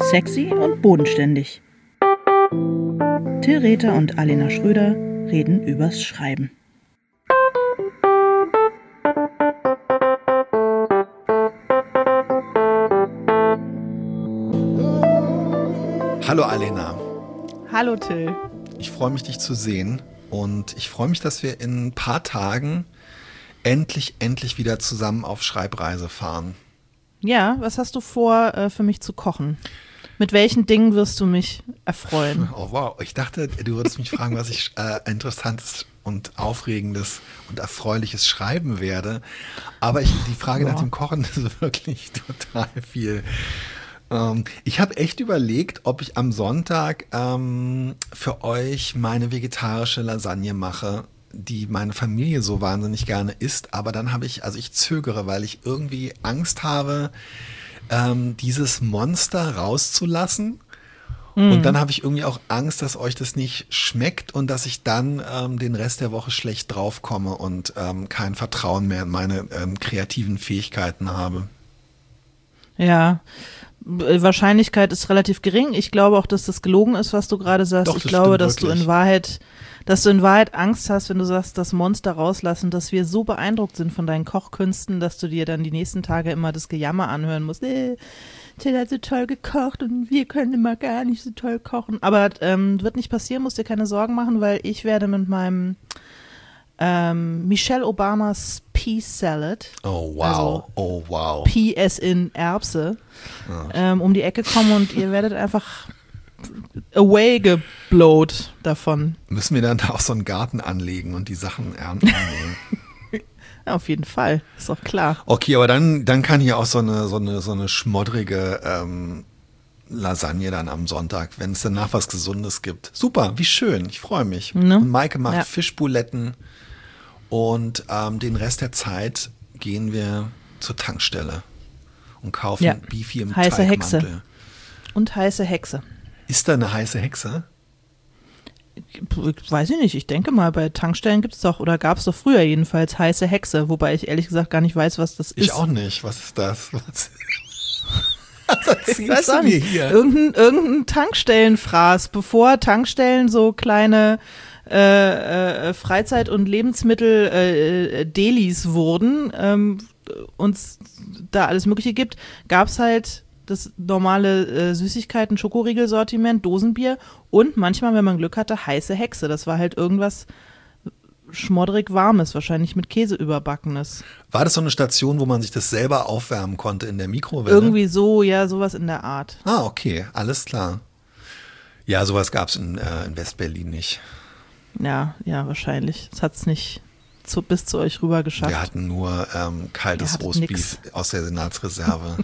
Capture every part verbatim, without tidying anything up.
Sexy und bodenständig. Till Rether und Alena Schröder reden übers Schreiben. Hallo Alena. Hallo Till. Ich freue mich, dich zu sehen und ich freue mich, dass wir in ein paar Tagen endlich, endlich wieder zusammen auf Schreibreise fahren. Ja, was hast du vor, äh, für mich zu kochen? Mit welchen Dingen wirst du mich erfreuen? Oh wow, ich dachte, du würdest mich fragen, was ich äh, interessantes und aufregendes und erfreuliches schreiben werde. Aber ich, die Frage ja. nach dem Kochen ist wirklich total viel. Ähm, ich habe echt überlegt, ob ich am Sonntag ähm, für euch meine vegetarische Lasagne mache, die meine Familie so wahnsinnig gerne isst. Aber dann habe ich, also ich zögere, weil ich irgendwie Angst habe, ähm, dieses Monster rauszulassen. Mm. Und dann habe ich irgendwie auch Angst, dass euch das nicht schmeckt und dass ich dann ähm, den Rest der Woche schlecht draufkomme und ähm, kein Vertrauen mehr in meine ähm, kreativen Fähigkeiten habe. Ja, Wahrscheinlichkeit ist relativ gering. Ich glaube auch, dass das gelogen ist, was du gerade sagst. Doch, ich das glaube, dass wirklich. du in Wahrheit, dass du in Wahrheit Angst hast, wenn du sagst, das Monster rauslassen, dass wir so beeindruckt sind von deinen Kochkünsten, dass du dir dann die nächsten Tage immer das Gejammer anhören musst. Äh, Till hat so toll gekocht und wir können immer gar nicht so toll kochen. Aber ähm, wird nicht passieren, musst dir keine Sorgen machen, weil ich werde mit meinem ähm, Michelle Obamas Pea Salad, oh wow, also oh wow, Pea as in Erbse, ja. ähm, um die Ecke kommen und ihr werdet einfach away geblowt davon. Müssen wir dann da auch so einen Garten anlegen und die Sachen ernten? Ja, auf jeden Fall, ist doch klar. Okay, aber dann, dann kann hier auch so eine, so eine, so eine schmoddrige ähm, Lasagne dann am Sonntag, wenn es danach was Gesundes gibt. Super, wie schön, ich freue mich. Ne? Und Maike macht Ja. Fischbuletten und ähm, den Rest der Zeit gehen wir zur Tankstelle und kaufen Ja. Beefy im Heiße Teigmantel. Hexe. Und heiße Hexe. Ist da eine heiße Hexe? Weiß ich nicht, ich denke mal, bei Tankstellen gibt es doch, oder gab es doch früher jedenfalls heiße Hexe, wobei ich ehrlich gesagt gar nicht weiß, was das ist. Ich auch nicht, was ist das? Was, was erzählst Ich weiß du auch mir nicht. hier? Irgendein, irgendein Tankstellenfraß, bevor Tankstellen so kleine äh, äh, Freizeit- und Lebensmittel-Delis äh, wurden, ähm, uns da alles Mögliche gibt, gab es halt das normale äh, Süßigkeiten, Schokoriegel-Sortiment, Dosenbier und manchmal, wenn man Glück hatte, heiße Hexe. Das war halt irgendwas schmoddrig Warmes, wahrscheinlich mit Käse überbackenes. War das so eine Station, wo man sich das selber aufwärmen konnte in der Mikrowelle? Irgendwie so, ja, sowas in der Art. Ah, okay, alles klar. Ja, sowas gab es in, äh, in West-Berlin nicht. Ja, ja, wahrscheinlich. Das hat es nicht zu, bis zu euch rüber geschafft. Wir hatten nur ähm, kaltes Roastbeef aus der Senatsreserve.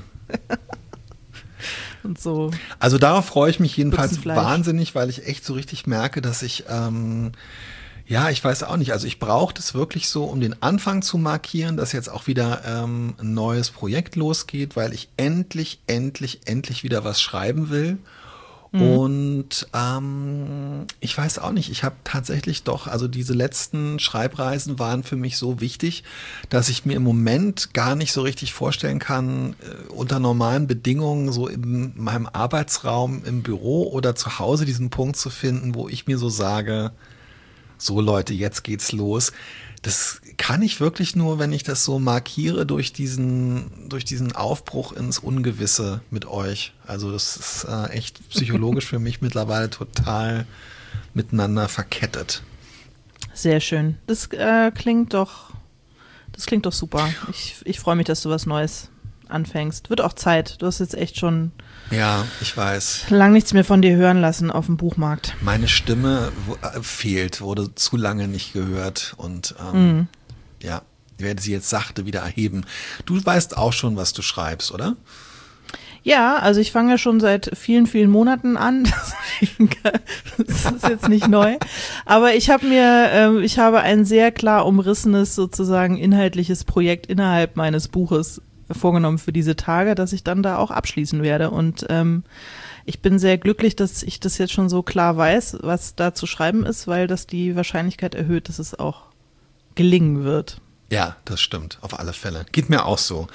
Und so. Also darauf freue ich mich jedenfalls Büchsenfleisch. wahnsinnig, weil ich echt so richtig merke, dass ich, ähm, ja, ich weiß auch nicht, also ich brauche das wirklich so, um den Anfang zu markieren, dass jetzt auch wieder ähm, ein neues Projekt losgeht, weil ich endlich, endlich, endlich wieder was schreiben will. Mhm. Und ähm, ich weiß auch nicht, ich habe tatsächlich doch, also diese letzten Schreibreisen waren für mich so wichtig, dass ich mir im Moment gar nicht so richtig vorstellen kann, äh, unter normalen Bedingungen so in meinem Arbeitsraum im Büro oder zu Hause diesen Punkt zu finden, wo ich mir so sage, so Leute, jetzt geht's los. Das kann ich wirklich nur, wenn ich das so markiere durch diesen, durch diesen Aufbruch ins Ungewisse mit euch. Also das ist äh, echt psychologisch für mich mittlerweile total miteinander verkettet. Sehr schön. Das äh, klingt doch, das klingt doch super. Ich, ich freue mich, dass du was Neues anfängst. Wird auch Zeit. Du hast jetzt echt schon ja, ich weiß. lang nichts mehr von dir hören lassen auf dem Buchmarkt. Meine Stimme w- äh, fehlt, wurde zu lange nicht gehört und ähm, mhm. ja, ich werde sie jetzt sachte wieder erheben. Du weißt auch schon, was du schreibst, oder? Ja, also ich fange ja schon seit vielen, vielen Monaten an. Das ist jetzt nicht neu. Aber ich habe mir, äh, ich habe ein sehr klar umrissenes, sozusagen inhaltliches Projekt innerhalb meines Buches vorgenommen für diese Tage, dass ich dann da auch abschließen werde. Und ähm, ich bin sehr glücklich, dass ich das jetzt schon so klar weiß, was da zu schreiben ist, weil das die Wahrscheinlichkeit erhöht, dass es auch gelingen wird. Ja, das stimmt, auf alle Fälle. Geht mir auch so.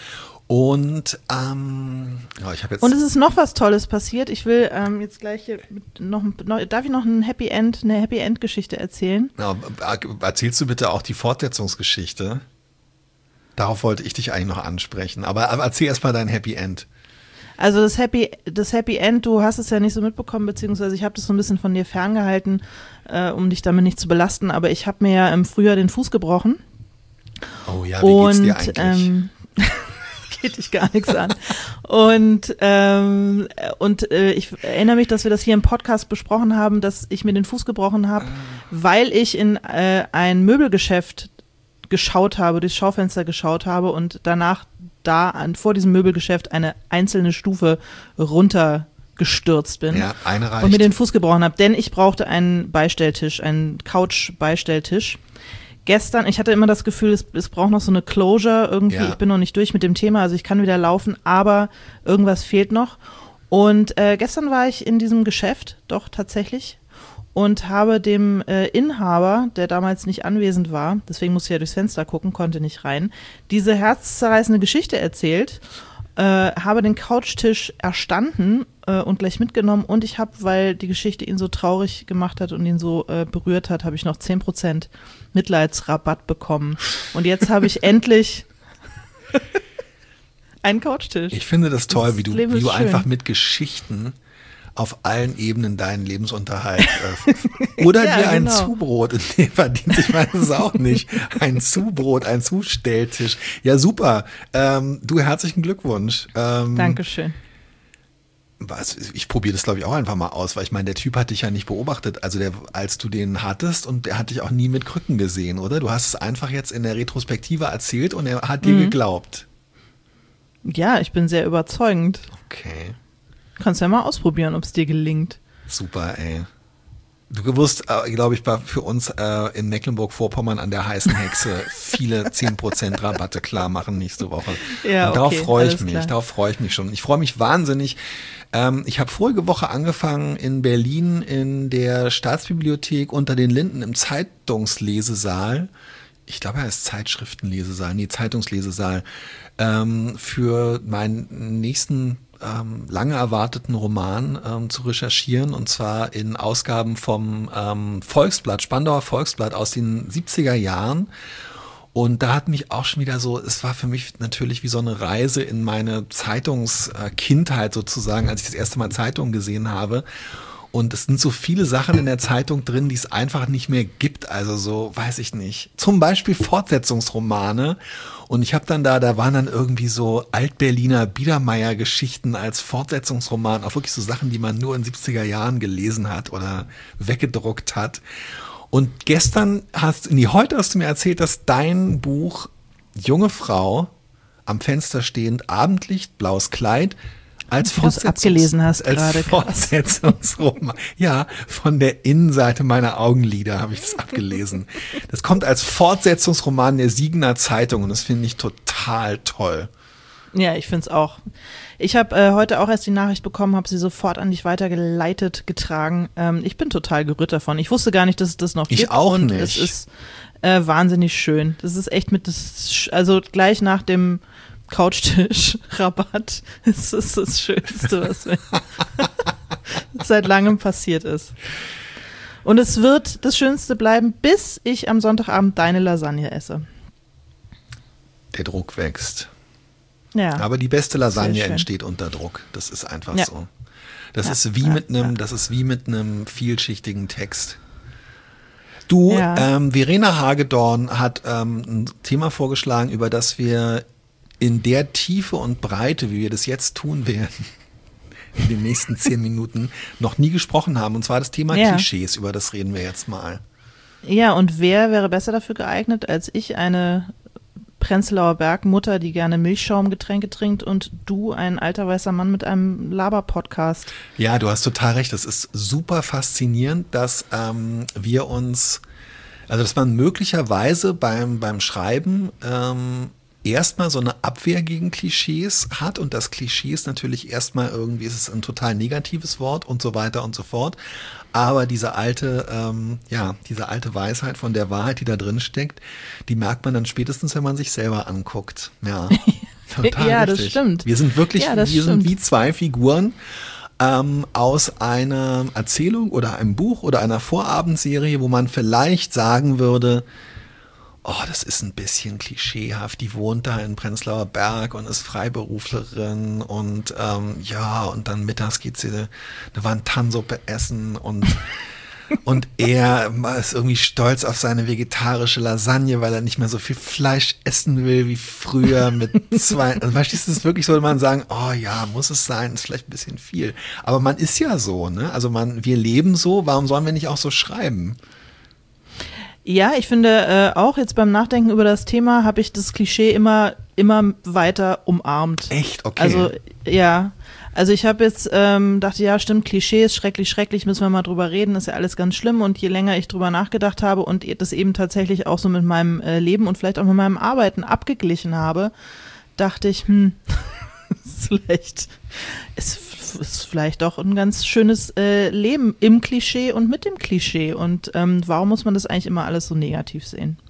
Und ähm, oh, ich habe jetzt. Und es ist noch was Tolles passiert. Ich will ähm, jetzt gleich hier mit noch, noch, darf ich noch ein Happy End, eine Happy End Geschichte erzählen? Ja, erzählst du bitte auch die Fortsetzungsgeschichte? Darauf wollte ich dich eigentlich noch ansprechen. Aber, aber erzähl erst mal dein Happy End. Also das Happy, das Happy End, du hast es ja nicht so mitbekommen, beziehungsweise ich habe das so ein bisschen von dir ferngehalten, äh, um dich damit nicht zu belasten. Aber ich habe mir ja im Frühjahr den Fuß gebrochen. Oh ja, wie und, geht's dir eigentlich? Ähm, geht dich gar nichts an. Und, ähm, und äh, ich erinnere mich, dass wir das hier im Podcast besprochen haben, dass ich mir den Fuß gebrochen habe, weil ich in äh, ein Möbelgeschäft geschaut habe, durchs Schaufenster geschaut habe und danach da an, vor diesem Möbelgeschäft eine einzelne Stufe runtergestürzt bin. Ja, eine reicht. Und mir den Fuß gebrochen habe, denn ich brauchte einen Beistelltisch, einen Couch-Beistelltisch. Gestern, ich hatte immer das Gefühl, es, es braucht noch so eine Closure irgendwie. Ja. Ich bin noch nicht durch mit dem Thema, also ich kann wieder laufen, aber irgendwas fehlt noch. Und äh, gestern war ich in diesem Geschäft, doch tatsächlich, und habe dem äh, Inhaber, der damals nicht anwesend war, deswegen musste ich ja durchs Fenster gucken, konnte nicht rein, diese herzzerreißende Geschichte erzählt, äh, habe den Couchtisch erstanden äh, und gleich mitgenommen und ich habe, weil die Geschichte ihn so traurig gemacht hat und ihn so äh, berührt hat, habe ich noch zehn Prozent Mitleidsrabatt bekommen. Und jetzt habe ich endlich einen Couchtisch. Ich finde das toll, Das wie du, Leben wie ist du schön. einfach mit Geschichten auf allen Ebenen deinen Lebensunterhalt äh, oder Ja, dir ein genau. Zubrot, in dem verdient, ich weiß es auch nicht, ein Zubrot, ein Zustelltisch. Ja, super. Ähm, du, herzlichen Glückwunsch. Ähm, Dankeschön. Was, ich probiere das, glaube ich, auch einfach mal aus, weil ich meine, der Typ hat dich ja nicht beobachtet, also der, als du den hattest und der hat dich auch nie mit Krücken gesehen, oder? Du hast es einfach jetzt in der Retrospektive erzählt und er hat dir Mhm. geglaubt. Ja, ich bin sehr überzeugend. Okay. Kannst ja mal ausprobieren, ob es dir gelingt. Super, ey. Du gewusst, äh, glaube ich, war für uns äh, in Mecklenburg-Vorpommern an der heißen Hexe viele zehn Prozent Rabatte klar machen nächste Woche. Ja, und darauf okay, freue ich alles mich, klar. darauf freue ich mich schon. Ich freue mich wahnsinnig. Ähm, ich habe vorige Woche angefangen in Berlin in der Staatsbibliothek unter den Linden im Zeitungslesesaal. Ich glaube, er heißt Zeitschriftenlesesaal, nee, Zeitungslesesaal, ähm, für meinen nächsten ähm, lange erwarteten Roman ähm, zu recherchieren, und zwar in Ausgaben vom ähm, Volksblatt, Spandauer Volksblatt aus den siebziger Jahren. Und da hat mich auch schon wieder so, es war für mich natürlich wie so eine Reise in meine Zeitungskindheit sozusagen, als ich das erste Mal Zeitungen gesehen habe. Und es sind so viele Sachen in der Zeitung drin, die es einfach nicht mehr gibt. Also so, weiß ich nicht. Zum Beispiel Fortsetzungsromane. Und ich habe dann da, da waren dann irgendwie so Altberliner Biedermeier-Geschichten als Fortsetzungsroman. Auch wirklich so Sachen, die man nur in siebziger Jahren gelesen hat oder weggedruckt hat. Und gestern hast, nee, heute hast du mir erzählt, dass dein Buch Junge Frau am Fenster stehend, Abendlicht, blaues Kleid, als Wie du es abgelesen hast als gerade, krass. Fortsetzungsroman. Ja, von der Innenseite meiner Augenlider habe ich das abgelesen. Das kommt als Fortsetzungsroman der Siegener Zeitung und das finde ich total toll. Ja, ich finde es auch. Ich habe äh, heute auch erst die Nachricht bekommen, habe sie sofort an dich weitergeleitet, getragen. Ähm, ich bin total gerührt davon. Ich wusste gar nicht, dass es das noch Ich gibt. auch und nicht. Es ist äh, wahnsinnig schön. Das ist echt mit, das, also gleich nach dem Couchtisch-Rabatt ist es das Schönste, was mir seit langem passiert ist. Und es wird das Schönste bleiben, bis ich am Sonntagabend deine Lasagne esse. Der Druck wächst. Ja. Aber die beste Lasagne Sehr schön. entsteht unter Druck. Das ist einfach Ja. so. Das Ja, ist wie ja, mit einem, ja. das ist wie mit einem vielschichtigen Text. Du, Ja. ähm, Verena Hagedorn hat ähm, ein Thema vorgeschlagen, über das wir in der Tiefe und Breite, wie wir das jetzt tun werden, in den nächsten zehn Minuten, noch nie gesprochen haben. Und zwar das Thema Ja. Klischees, über das reden wir jetzt mal. Ja, und wer wäre besser dafür geeignet als ich, eine Prenzlauer Bergmutter, die gerne Milchschaumgetränke trinkt, und du, ein alter weißer Mann mit einem Laber-Podcast. Ja, du hast total recht. Das ist super faszinierend, dass ähm, wir uns, also dass man möglicherweise beim, beim Schreiben ähm, erstmal so eine Abwehr gegen Klischees hat, und das Klischee ist natürlich erstmal irgendwie, ist es ein total negatives Wort und so weiter und so fort. Aber diese alte, ähm, ja, diese alte Weisheit von der Wahrheit, die da drin steckt, die merkt man dann spätestens, wenn man sich selber anguckt. Ja. total ja, richtig. Das stimmt. Wir sind wirklich, ja, wir stimmt. sind wie zwei Figuren ähm, aus einer Erzählung oder einem Buch oder einer Vorabendserie, wo man vielleicht sagen würde, oh, das ist ein bisschen klischeehaft, die wohnt da in Prenzlauer Berg und ist Freiberuflerin und ähm, ja, und dann mittags geht sie eine, eine Wandtansuppe essen und und er ist irgendwie stolz auf seine vegetarische Lasagne, weil er nicht mehr so viel Fleisch essen will wie früher mit zwei. Also verstehst du, das ist wirklich so, man sagen, oh ja, muss es sein, ist vielleicht ein bisschen viel. Aber man ist ja so, ne? Also man, wir leben so, warum sollen wir nicht auch so schreiben? Ja, ich finde äh, auch jetzt beim Nachdenken über das Thema habe ich das Klischee immer, immer weiter umarmt. Echt? Okay. Also ja, also ich habe jetzt, ähm, dachte, ja stimmt, Klischee ist schrecklich, schrecklich, müssen wir mal drüber reden, ist ja alles ganz schlimm und je länger ich drüber nachgedacht habe und das eben tatsächlich auch so mit meinem äh, Leben und vielleicht auch mit meinem Arbeiten abgeglichen habe, dachte ich, hm, ist vielleicht, ist, ist vielleicht doch ein ganz schönes äh, Leben im Klischee und mit dem Klischee und ähm, warum muss man das eigentlich immer alles so negativ sehen?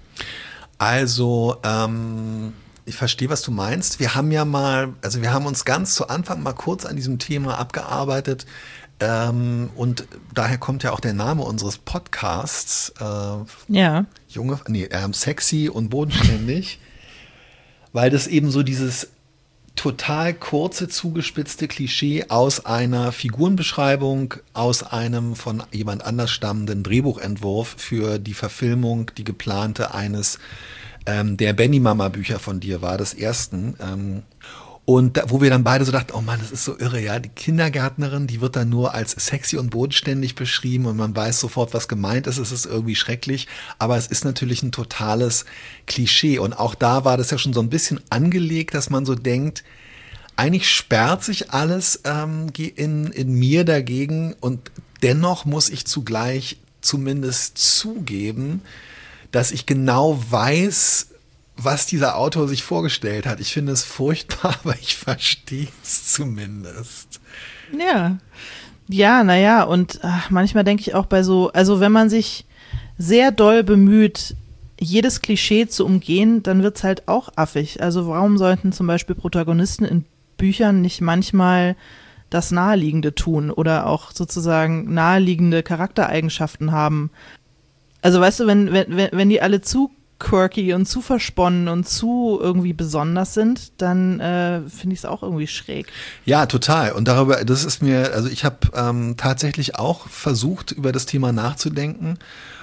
Also, ähm, ich verstehe, was du meinst. Wir haben ja mal, also wir haben uns ganz zu Anfang mal kurz an diesem Thema abgearbeitet ähm, und daher kommt ja auch der Name unseres Podcasts. Äh, ja. Junge, nee, ähm, sexy und bodenständig, weil das eben so dieses total kurze, zugespitzte Klischee aus einer Figurenbeschreibung, aus einem von jemand anders stammenden Drehbuchentwurf für die Verfilmung, die geplante eines ähm, der Benny-Mama-Bücher von dir war, des ersten. Ähm, und da, wo wir dann beide so dachten, oh Mann, das ist so irre, ja, die Kindergärtnerin, die wird dann nur als sexy und bodenständig beschrieben und man weiß sofort, was gemeint ist, es ist irgendwie schrecklich, aber es ist natürlich ein totales Klischee und auch da war das ja schon so ein bisschen angelegt, dass man so denkt, eigentlich sperrt sich alles ähm, in, in mir dagegen und dennoch muss ich zugleich zumindest zugeben, dass ich genau weiß, was dieser Autor sich vorgestellt hat. Ich finde es furchtbar, aber ich verstehe es zumindest. Ja, ja, naja, und ach, manchmal denke ich auch bei so, also wenn man sich sehr doll bemüht, jedes Klischee zu umgehen, dann wird es halt auch affig. Also warum sollten zum Beispiel Protagonisten in Büchern nicht manchmal das Naheliegende tun oder auch sozusagen naheliegende Charaktereigenschaften haben? Also weißt du, wenn, wenn, wenn die alle zu quirky und zu versponnen und zu irgendwie besonders sind, dann äh, finde ich es auch irgendwie schräg. Ja, total. Und darüber, das ist mir, also ich habe ähm, tatsächlich auch versucht, über das Thema nachzudenken.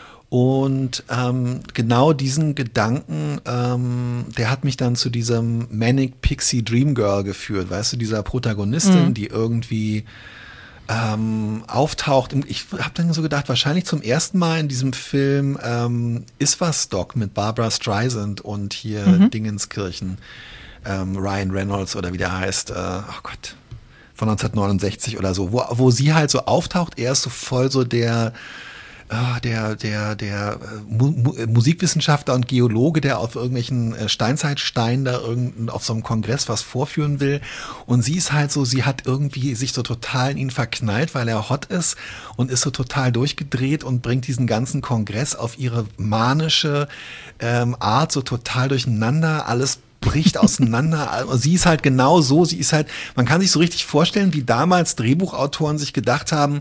Und ähm, genau diesen Gedanken, ähm, der hat mich dann zu diesem Manic Pixie Dream Girl geführt, weißt du, dieser Protagonistin, mhm. die irgendwie ähm, auftaucht. Ich habe dann so gedacht, wahrscheinlich zum ersten Mal in diesem Film ähm, Iswas Doc mit Barbra Streisand und hier mhm. Dingenskirchen, ähm, Ryan Reynolds oder wie der heißt, äh, oh Gott, von neunzehnhundertneunundsechzig oder so, wo, wo sie halt so auftaucht, er ist so voll so der Ah, der, der, der Mu- Mu- Musikwissenschaftler und Geologe, der auf irgendwelchen Steinzeitsteinen da irgend, auf so einem Kongress was vorführen will. Und sie ist halt so, sie hat irgendwie sich so total in ihn verknallt, weil er hot ist und ist so total durchgedreht und bringt diesen ganzen Kongress auf ihre manische ähm, Art so total durcheinander. Alles bricht auseinander. Sie ist halt genau so, sie ist halt, man kann sich so richtig vorstellen, wie damals Drehbuchautoren sich gedacht haben,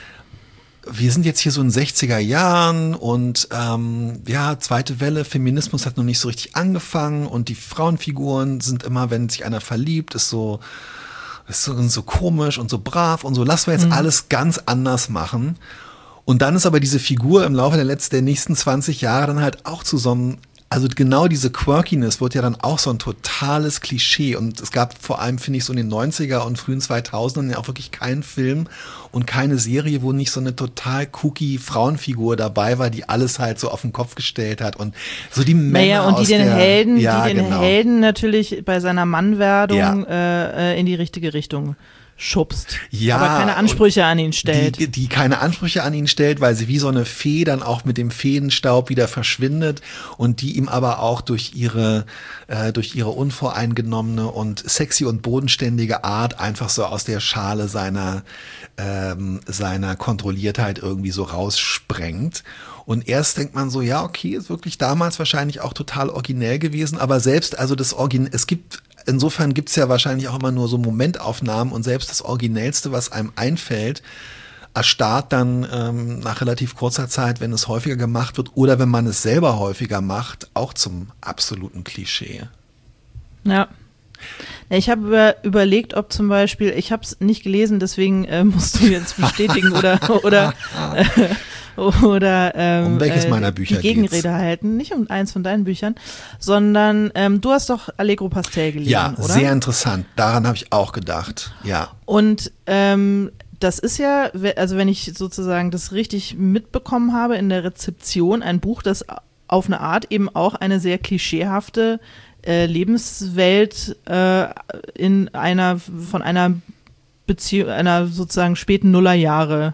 wir sind jetzt hier so in sechziger Jahren und ähm, ja, zweite Welle, Feminismus hat noch nicht so richtig angefangen und die Frauenfiguren sind immer, wenn sich einer verliebt, ist so, ist so, so komisch und so brav und so, lassen wir jetzt mhm. alles ganz anders machen. Und dann ist aber diese Figur im Laufe der letzten, der nächsten zwanzig Jahre dann halt auch zu so einem, also genau diese Quirkiness wird ja dann auch so ein totales Klischee und es gab vor allem, finde ich, so in den neunziger und frühen zweitausendern ja auch wirklich keinen Film und keine Serie, wo nicht so eine total kooky Frauenfigur dabei war, die alles halt so auf den Kopf gestellt hat und so die Männer naja, und die aus den der, Helden, ja, die den genau. Helden natürlich bei seiner Mannwerdung Ja. äh, in die richtige Richtung schubst, ja, aber keine Ansprüche an ihn stellt. Die, die keine Ansprüche an ihn stellt, weil sie wie so eine Fee dann auch mit dem Feenstaub wieder verschwindet und die ihm aber auch durch ihre, äh, durch ihre unvoreingenommene und sexy und bodenständige Art einfach so aus der Schale seiner, ähm, seiner Kontrolliertheit irgendwie so raussprengt. Und erst denkt man so, ja, okay, ist wirklich damals wahrscheinlich auch total originell gewesen, aber selbst, also das Origin, es gibt insofern gibt's ja wahrscheinlich auch immer nur so Momentaufnahmen und selbst das Originellste, was einem einfällt, erstarrt dann ähm, nach relativ kurzer Zeit, wenn es häufiger gemacht wird oder wenn man es selber häufiger macht, auch zum absoluten Klischee. Ja. Ich habe über, überlegt, ob zum Beispiel, ich habe es nicht gelesen, deswegen äh, musst du jetzt bestätigen oder oder äh, oder ähm, um welches meiner Bücher die Gegenrede geht's? halten, nicht um eins von deinen Büchern, sondern ähm, du hast doch Allegro Pastel gelesen, Ja, oder? sehr interessant. Daran habe ich auch gedacht. Ja. Und ähm, das ist ja, also wenn ich sozusagen das richtig mitbekommen habe in der Rezeption, ein Buch, das auf eine Art eben auch eine sehr klischeehafte äh, Lebenswelt äh, in einer von einer Beziehung, einer sozusagen späten Nullerjahre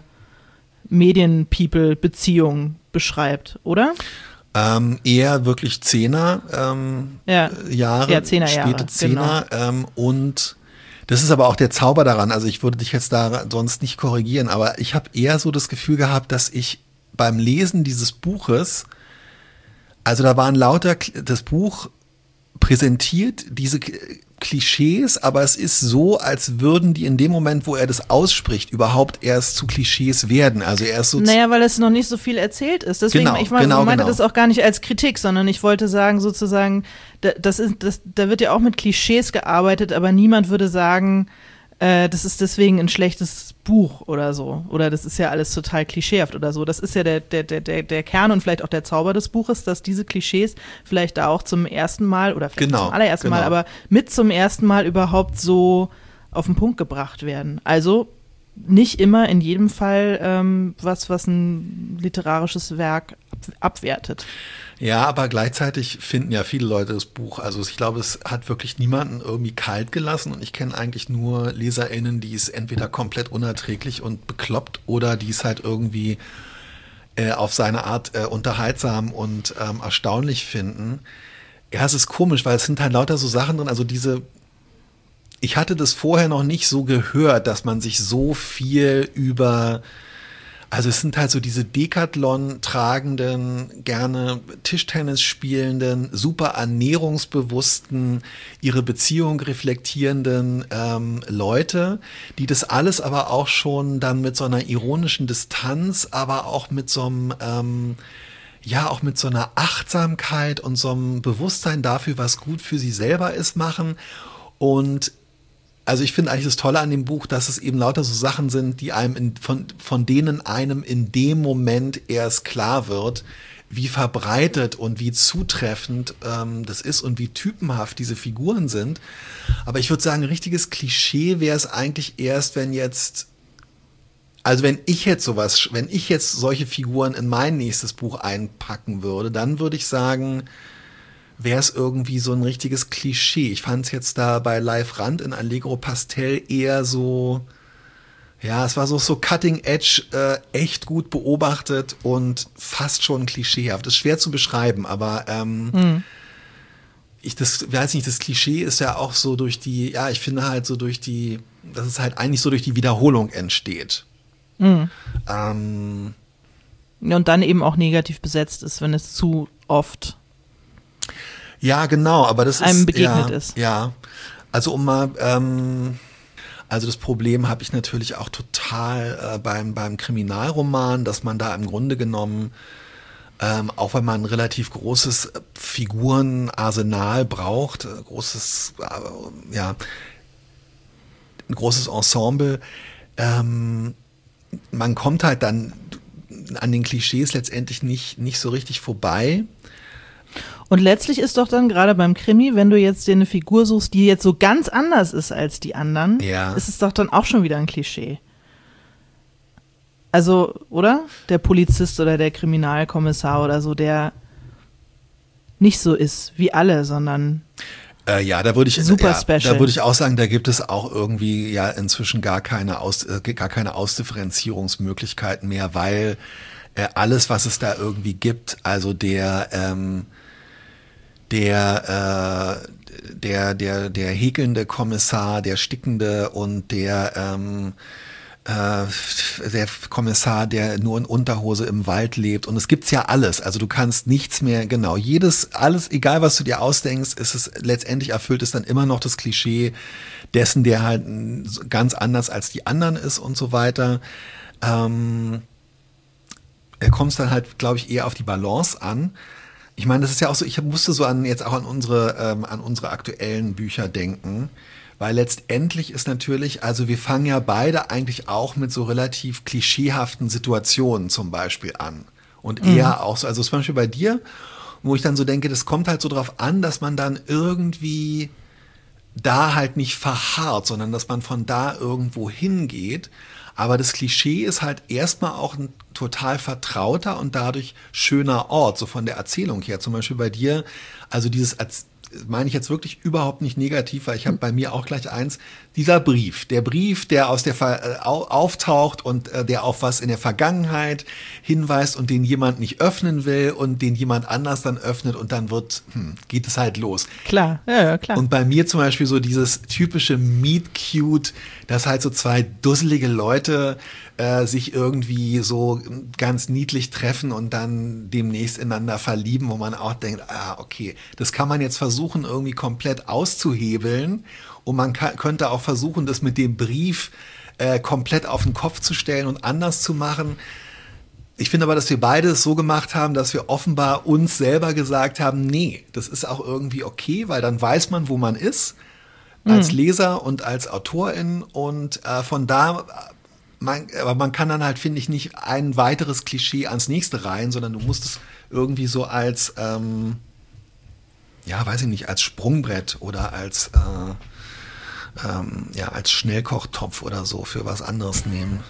Medien-People-Beziehung beschreibt, oder? Ähm, eher wirklich Zehner ähm, Ja. Jahre, Ja, Zehnerjahre, späte Zehner ähm, und das ist aber auch der Zauber daran, also ich würde dich jetzt da sonst nicht korrigieren, aber ich habe eher so das Gefühl gehabt, dass ich beim Lesen dieses Buches, also da waren lauter, das Buch präsentiert diese Klischees, aber es ist so, als würden die in dem Moment, wo er das ausspricht, überhaupt erst zu Klischees werden. Also er ist so. Naja, weil es noch nicht so viel erzählt ist. Deswegen, genau, ich meine, genau, meinte genau. das auch gar nicht als Kritik, sondern ich wollte sagen, sozusagen, da, das ist, das, da wird ja auch mit Klischees gearbeitet, aber niemand würde sagen, äh, das ist deswegen ein schlechtes Buch oder so. Oder das ist ja alles total klischeehaft oder so. Das ist ja der, der, der, der Kern und vielleicht auch der Zauber des Buches, dass diese Klischees vielleicht da auch zum ersten Mal oder vielleicht Genau, zum allerersten genau. Mal, aber mit zum ersten Mal überhaupt so auf den Punkt gebracht werden. Also nicht immer in jedem Fall ähm, was, was ein literarisches Werk ab, abwertet. Ja, aber gleichzeitig finden ja viele Leute das Buch, also ich glaube, es hat wirklich niemanden irgendwie kalt gelassen und ich kenne eigentlich nur LeserInnen, die es entweder komplett unerträglich und bekloppt oder die es halt irgendwie äh, auf seine Art äh, unterhaltsam und ähm, erstaunlich finden. Ja, es ist komisch, weil es sind halt lauter so Sachen drin, also diese, ich hatte das vorher noch nicht so gehört, dass man sich so viel über, also es sind halt so diese Decathlon tragenden, gerne Tischtennis spielenden, super ernährungsbewussten, ihre Beziehung reflektierenden ähm, Leute, die das alles aber auch schon dann mit so einer ironischen Distanz, aber auch mit so einem, ähm, ja, auch mit so einer Achtsamkeit und so einem Bewusstsein dafür, was gut für sie selber ist, machen. Und also ich finde eigentlich das Tolle an dem Buch, dass es eben lauter so Sachen sind, die einem in, von, von denen einem in dem Moment erst klar wird, wie verbreitet und wie zutreffend ähm, das ist und wie typenhaft diese Figuren sind. Aber ich würde sagen, ein richtiges Klischee wäre es eigentlich erst, wenn jetzt, also wenn ich jetzt sowas, wenn ich jetzt solche Figuren in mein nächstes Buch einpacken würde, dann würde ich sagen, wäre es irgendwie so ein richtiges Klischee. Ich fand es jetzt da bei Live Rand in Allegro Pastel eher so, ja, es war so, so Cutting Edge, äh, echt gut beobachtet und fast schon klischeehaft. Das ist schwer zu beschreiben, aber ähm, hm. ich das weiß nicht, das Klischee ist ja auch so durch die, ja, ich finde halt so durch die, dass es halt eigentlich so durch die Wiederholung entsteht. Hm. Ähm, und dann eben auch negativ besetzt ist, wenn es zu oft ja, genau, aber das einem ist begegnet ja, ist. Ja, also um mal, ähm, also das Problem habe ich natürlich auch total äh, beim beim Kriminalroman, dass man da im Grunde genommen, ähm, auch wenn man ein relativ großes Figurenarsenal braucht, äh, großes, äh, ja, ein großes Ensemble, ähm, man kommt halt dann an den Klischees letztendlich nicht nicht so richtig vorbei. Und letztlich ist doch dann gerade beim Krimi, wenn du jetzt dir eine Figur suchst, die jetzt so ganz anders ist als die anderen, ja. ist es doch dann auch schon wieder ein Klischee. Also, oder? Der Polizist oder der Kriminalkommissar oder so, der nicht so ist wie alle, sondern äh, ja, da würde ich super ja, special. Da würde ich auch sagen, da gibt es auch irgendwie ja inzwischen gar keine Aus, äh, gar keine Ausdifferenzierungsmöglichkeiten mehr, weil äh, alles, was es da irgendwie gibt, also der ähm, der äh, der der der häkelnde Kommissar, der Stickende und der ähm, äh, der Kommissar, der nur in Unterhose im Wald lebt. Und es gibt's ja alles. Also du kannst nichts mehr, genau, jedes, alles, egal was du dir ausdenkst, ist es letztendlich erfüllt es dann immer noch das Klischee dessen, der halt ganz anders als die anderen ist und so weiter. Ähm, da kommt es dann halt, glaube ich, eher auf die Balance an. Ich meine, das ist ja auch so, ich musste so an jetzt auch an unsere, ähm, an unsere aktuellen Bücher denken, weil letztendlich ist natürlich, also wir fangen ja beide eigentlich auch mit so relativ klischeehaften Situationen zum Beispiel an. Und eher mhm. auch so, also zum Beispiel bei dir, wo ich dann so denke, das kommt halt so drauf an, dass man dann irgendwie da halt nicht verharrt, sondern dass man von da irgendwo hingeht. Aber das Klischee ist halt erstmal auch ein total vertrauter und dadurch schöner Ort, so von der Erzählung her. Zum Beispiel bei dir, also dieses, meine ich jetzt wirklich überhaupt nicht negativ, weil ich habe bei mir auch gleich eins, dieser Brief, der Brief, der aus der Ver- auftaucht und äh, der auf was in der Vergangenheit hinweist und den jemand nicht öffnen will und den jemand anders dann öffnet und dann wird, hm, geht es halt los. Klar, ja, ja, klar. Und bei mir zum Beispiel so dieses typische Meet-Cute, dass halt so zwei dusselige Leute äh, sich irgendwie so ganz niedlich treffen und dann demnächst ineinander verlieben, wo man auch denkt, ah, okay, das kann man jetzt versuchen, irgendwie komplett auszuhebeln. Und man kann, könnte auch versuchen, das mit dem Brief äh, komplett auf den Kopf zu stellen und anders zu machen. Ich finde aber, dass wir beide es so gemacht haben, dass wir offenbar uns selber gesagt haben, nee, das ist auch irgendwie okay, weil dann weiß man, wo man ist, als Leser und als Autorin. Und äh, von da, man, aber man kann dann halt, finde ich, nicht ein weiteres Klischee ans nächste reihen, sondern du musst es irgendwie so als, ähm, ja, weiß ich nicht, als Sprungbrett oder als äh, Ähm, ja, als Schnellkochtopf oder so für was anderes nehmen.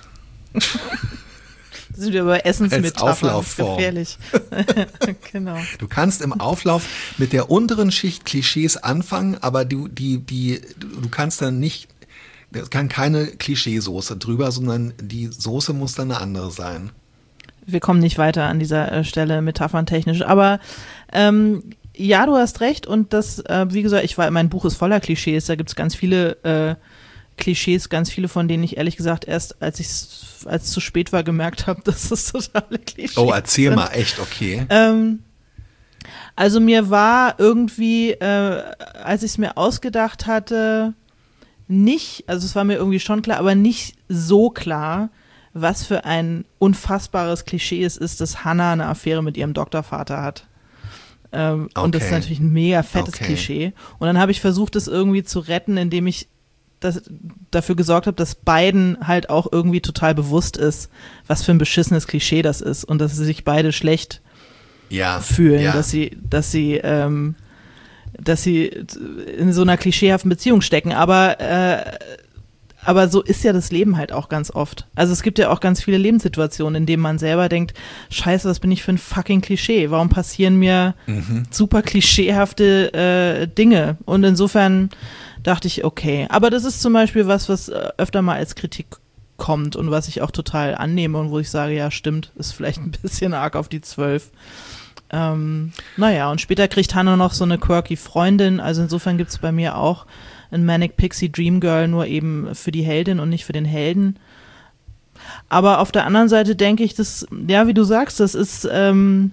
Sind wir bei Essensmetaphern, Auflaufform. Gefährlich. Genau. Du kannst im Auflauf mit der unteren Schicht Klischees anfangen, aber du, die, die, du kannst dann nicht, es kann keine Klischeesoße drüber, sondern die Soße muss dann eine andere sein. Wir kommen nicht weiter an dieser Stelle metapherntechnisch, aber ähm, ja, du hast recht und das, äh, wie gesagt, ich war, mein Buch ist voller Klischees, da gibt es ganz viele äh, Klischees, ganz viele von denen ich ehrlich gesagt erst, als ich als es zu spät war, gemerkt habe, dass das totale Klischees sind. Oh, erzähl mal, echt, okay. Ähm, also mir war irgendwie, äh, als ich es mir ausgedacht hatte, nicht, also es war mir irgendwie schon klar, aber nicht so klar, was für ein unfassbares Klischee es ist, dass Hannah eine Affäre mit ihrem Doktorvater hat. Ähm, okay. Und das ist natürlich ein mega fettes okay. Klischee. Und dann habe ich versucht, das irgendwie zu retten, indem ich das, dafür gesorgt habe, dass beiden halt auch irgendwie total bewusst ist, was für ein beschissenes Klischee das ist und dass sie sich beide schlecht ja. fühlen, ja. dass sie, dass sie, ähm, dass sie in so einer klischeehaften Beziehung stecken. Aber äh, Aber so ist ja das Leben halt auch ganz oft. Also es gibt ja auch ganz viele Lebenssituationen, in denen man selber denkt, scheiße, was bin ich für ein fucking Klischee? Warum passieren mir mhm. super klischeehafte äh, Dinge? Und insofern dachte ich, okay. Aber das ist zum Beispiel was, was öfter mal als Kritik kommt und was ich auch total annehme und wo ich sage, ja stimmt, ist vielleicht ein bisschen arg auf die zwölf. Ähm, naja, und später kriegt Hannah noch so eine quirky Freundin. Also insofern gibt es bei mir auch ein Manic Pixie Dream Girl, nur eben für die Heldin und nicht für den Helden. Aber auf der anderen Seite denke ich, dass, ja, wie du sagst, das ist, ähm,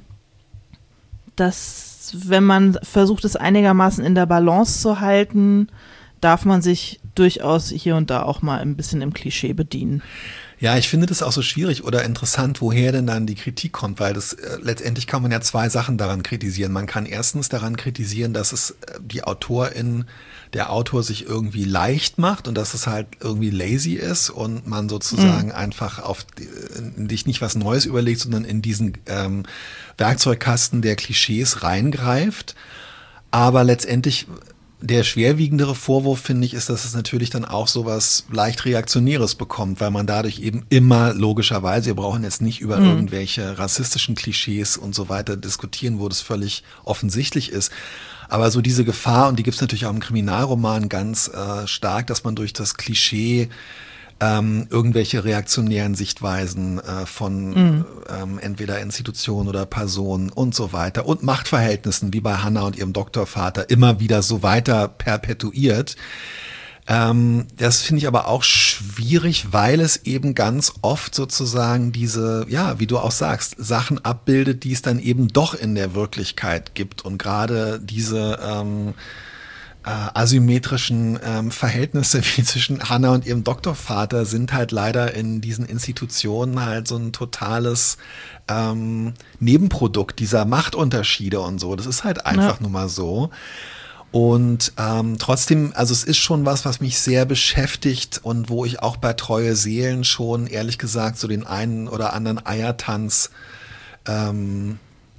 dass, wenn man versucht, es einigermaßen in der Balance zu halten, darf man sich durchaus hier und da auch mal ein bisschen im Klischee bedienen. Ja, ich finde das auch so schwierig oder interessant, woher denn dann die Kritik kommt, weil das äh, letztendlich kann man ja zwei Sachen daran kritisieren. Man kann erstens daran kritisieren, dass es äh, die Autorin, der Autor sich irgendwie leicht macht und dass es halt irgendwie lazy ist und man sozusagen mhm. einfach auf die, dich nicht was Neues überlegt, sondern in diesen ähm, Werkzeugkasten der Klischees reingreift. Aber letztendlich der schwerwiegendere Vorwurf, finde ich, ist, dass es natürlich dann auch sowas leicht Reaktionäres bekommt, weil man dadurch eben immer logischerweise, wir brauchen jetzt nicht über mhm. irgendwelche rassistischen Klischees und so weiter diskutieren, wo das völlig offensichtlich ist. Aber so diese Gefahr, und die gibt es natürlich auch im Kriminalroman ganz äh, stark, dass man durch das Klischee ähm, irgendwelche reaktionären Sichtweisen äh, von mhm. ähm, entweder Institutionen oder Personen und so weiter und Machtverhältnissen wie bei Hannah und ihrem Doktorvater immer wieder so weiter perpetuiert. Ähm, das finde ich aber auch schwierig, weil es eben ganz oft sozusagen diese, ja, wie du auch sagst, Sachen abbildet, die es dann eben doch in der Wirklichkeit gibt. Und gerade diese ähm, äh, asymmetrischen ähm, Verhältnisse wie zwischen Hannah und ihrem Doktorvater sind halt leider in diesen Institutionen halt so ein totales ähm, Nebenprodukt dieser Machtunterschiede und so. Das ist halt einfach ja. nun mal so. Und ähm, trotzdem, also es ist schon was, was mich sehr beschäftigt und wo ich auch bei Treue Seelen schon, ehrlich gesagt, so den einen oder anderen Eiertanz ähm,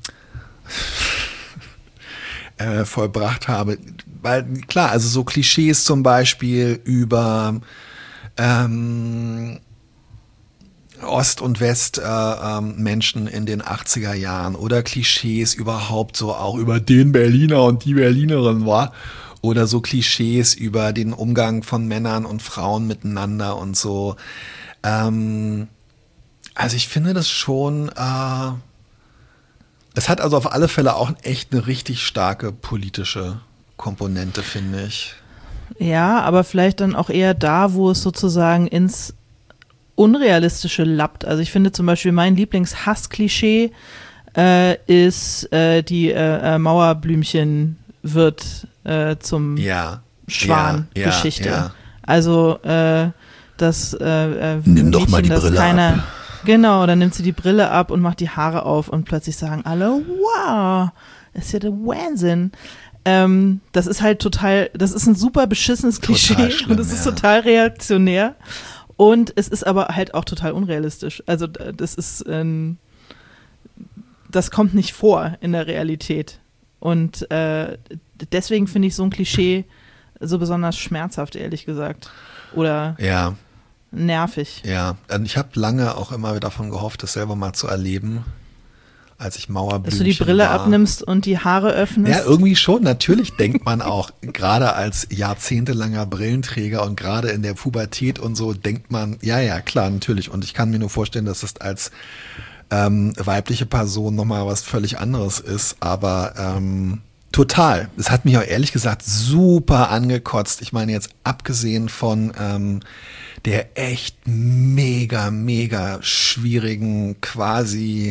äh, vollbracht habe. Weil klar, also so Klischees zum Beispiel über ähm, Ost- und West-Menschen äh, ähm, in den achtziger Jahren oder Klischees überhaupt so auch über den Berliner und die Berlinerin war oder so Klischees über den Umgang von Männern und Frauen miteinander und so. Ähm, also ich finde das schon, äh, es hat also auf alle Fälle auch echt eine richtig starke politische Komponente, finde ich. Ja, aber vielleicht dann auch eher da, wo es sozusagen ins Unrealistische lappt. Also ich finde zum Beispiel mein Lieblings-Hass-Klischee äh, ist äh, die äh, Mauerblümchen wird äh, zum ja, Schwan-Geschichte. Ja, ja, ja. Also äh, das äh, Nimm doch Mädchen, mal die das Brille keiner, ab. Genau, dann nimmt sie die Brille ab und macht die Haare auf und plötzlich sagen alle, wow, ist ja der Wahnsinn. Ähm, das ist halt total, das ist ein super beschissenes Klischee schlimm, und es ist ja. total reaktionär. Und es ist aber halt auch total unrealistisch. Also das ist, ähm, das kommt nicht vor in der Realität. Und äh, deswegen finde ich so ein Klischee so besonders schmerzhaft, ehrlich gesagt. Oder ja. nervig. Ja, ich habe lange auch immer davon gehofft, das selber mal zu erleben, als ich Mauerblümchen Dass du die Brille war. abnimmst und die Haare öffnest? Ja, irgendwie schon. Natürlich denkt man auch, gerade als jahrzehntelanger Brillenträger und gerade in der Pubertät und so, denkt man, ja, ja, klar, natürlich. Und ich kann mir nur vorstellen, dass es als ähm, weibliche Person nochmal was völlig anderes ist. Aber ähm, total. Es hat mich auch ehrlich gesagt super angekotzt. Ich meine jetzt abgesehen von ähm, der echt mega, mega schwierigen quasi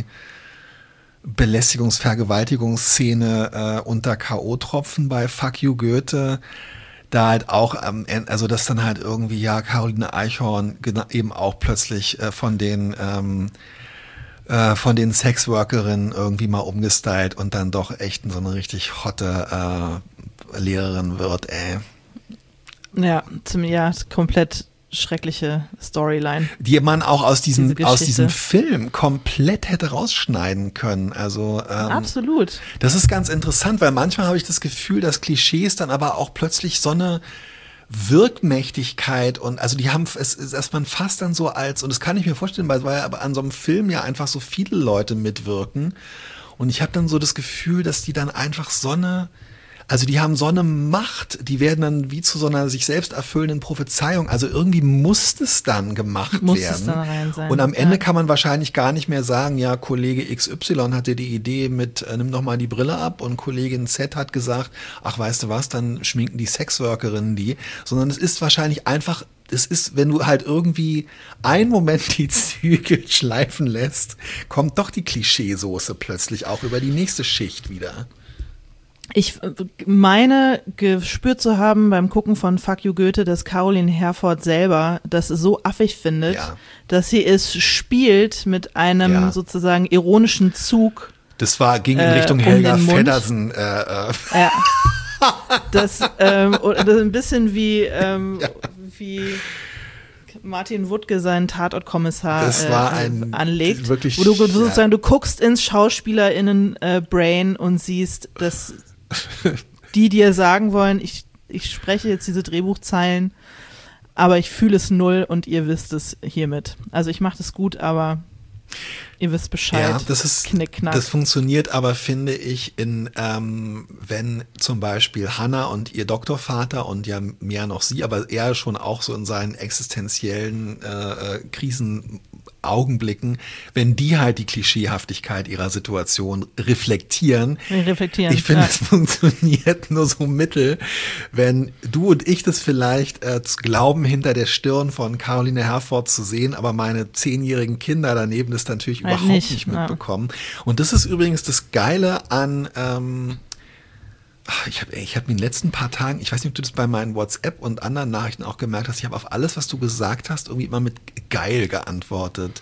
Belästigungs-Vergewaltigungsszene äh, unter K O-Tropfen bei Fuck You Goethe, da halt auch am Ende, also dass dann halt irgendwie, ja, Caroline Eichhorn eben auch plötzlich äh, von den ähm, äh, von den Sexworkerinnen irgendwie mal umgestylt und dann doch echt so eine richtig hotte äh, Lehrerin wird, ey. Ja, zum, ja, komplett schreckliche Storyline. Die man auch aus diesem, Diese aus diesem Film komplett hätte rausschneiden können. Also ähm, absolut. Das ist ganz interessant, weil manchmal habe ich das Gefühl, dass Klischees dann aber auch plötzlich so eine Wirkmächtigkeit und also die haben es, dass man fast dann so als, und das kann ich mir vorstellen, weil, weil aber an so einem Film ja einfach so viele Leute mitwirken und ich habe dann so das Gefühl, dass die dann einfach so eine Also die haben so eine Macht, die werden dann wie zu so einer sich selbst erfüllenden Prophezeiung. Also irgendwie muss es dann gemacht muss werden. Es dann rein sein. Und am Ende ja. kann man wahrscheinlich gar nicht mehr sagen, ja, Kollege X Y hatte die Idee mit, äh, nimm doch mal die Brille ab und Kollegin Z hat gesagt, ach, weißt du was, dann schminken die Sexworkerinnen die. Sondern es ist wahrscheinlich einfach, es ist, wenn du halt irgendwie einen Moment die Zügel schleifen lässt, kommt doch die Klischeesoße plötzlich auch über die nächste Schicht wieder. Ich meine, gespürt zu haben beim Gucken von Fuck You Goethe, dass Caroline Herford selber das so affig findet, ja. dass sie es spielt mit einem ja. sozusagen ironischen Zug. Das war, ging in Richtung äh, um Helga Feddersen. Äh, äh. Ja. Das, ähm, das ein bisschen wie, ähm, ja. wie Martin Wuttke seinen Tatortkommissar das war äh, ein, anlegt, wirklich, wo du sozusagen, ja. du guckst ins SchauspielerInnen-Brain äh, und siehst, dass die dir sagen wollen, ich, ich spreche jetzt diese Drehbuchzeilen, aber ich fühle es null und ihr wisst es hiermit. Also ich mache das gut, aber ihr wisst Bescheid. Ja, das ist, Knickknack. Das funktioniert aber, finde ich, in, ähm, wenn zum Beispiel Hannah und ihr Doktorvater und ja mehr noch sie, aber er schon auch so in seinen existenziellen äh, Krisen Augenblicken, wenn die halt die Klischeehaftigkeit ihrer Situation reflektieren. Reflektieren. Ich finde, ja. es funktioniert nur so mittel, wenn du und ich das vielleicht äh, glauben, hinter der Stirn von Caroline Herford zu sehen, aber meine zehnjährigen Kinder daneben das natürlich Halt überhaupt nicht, nicht ja. mitbekommen. Und das ist übrigens das Geile an ähm, Ich habe ich hab in den letzten paar Tagen, ich weiß nicht, ob du das bei meinen WhatsApp und anderen Nachrichten auch gemerkt hast, ich habe auf alles, was du gesagt hast, irgendwie immer mit geil geantwortet.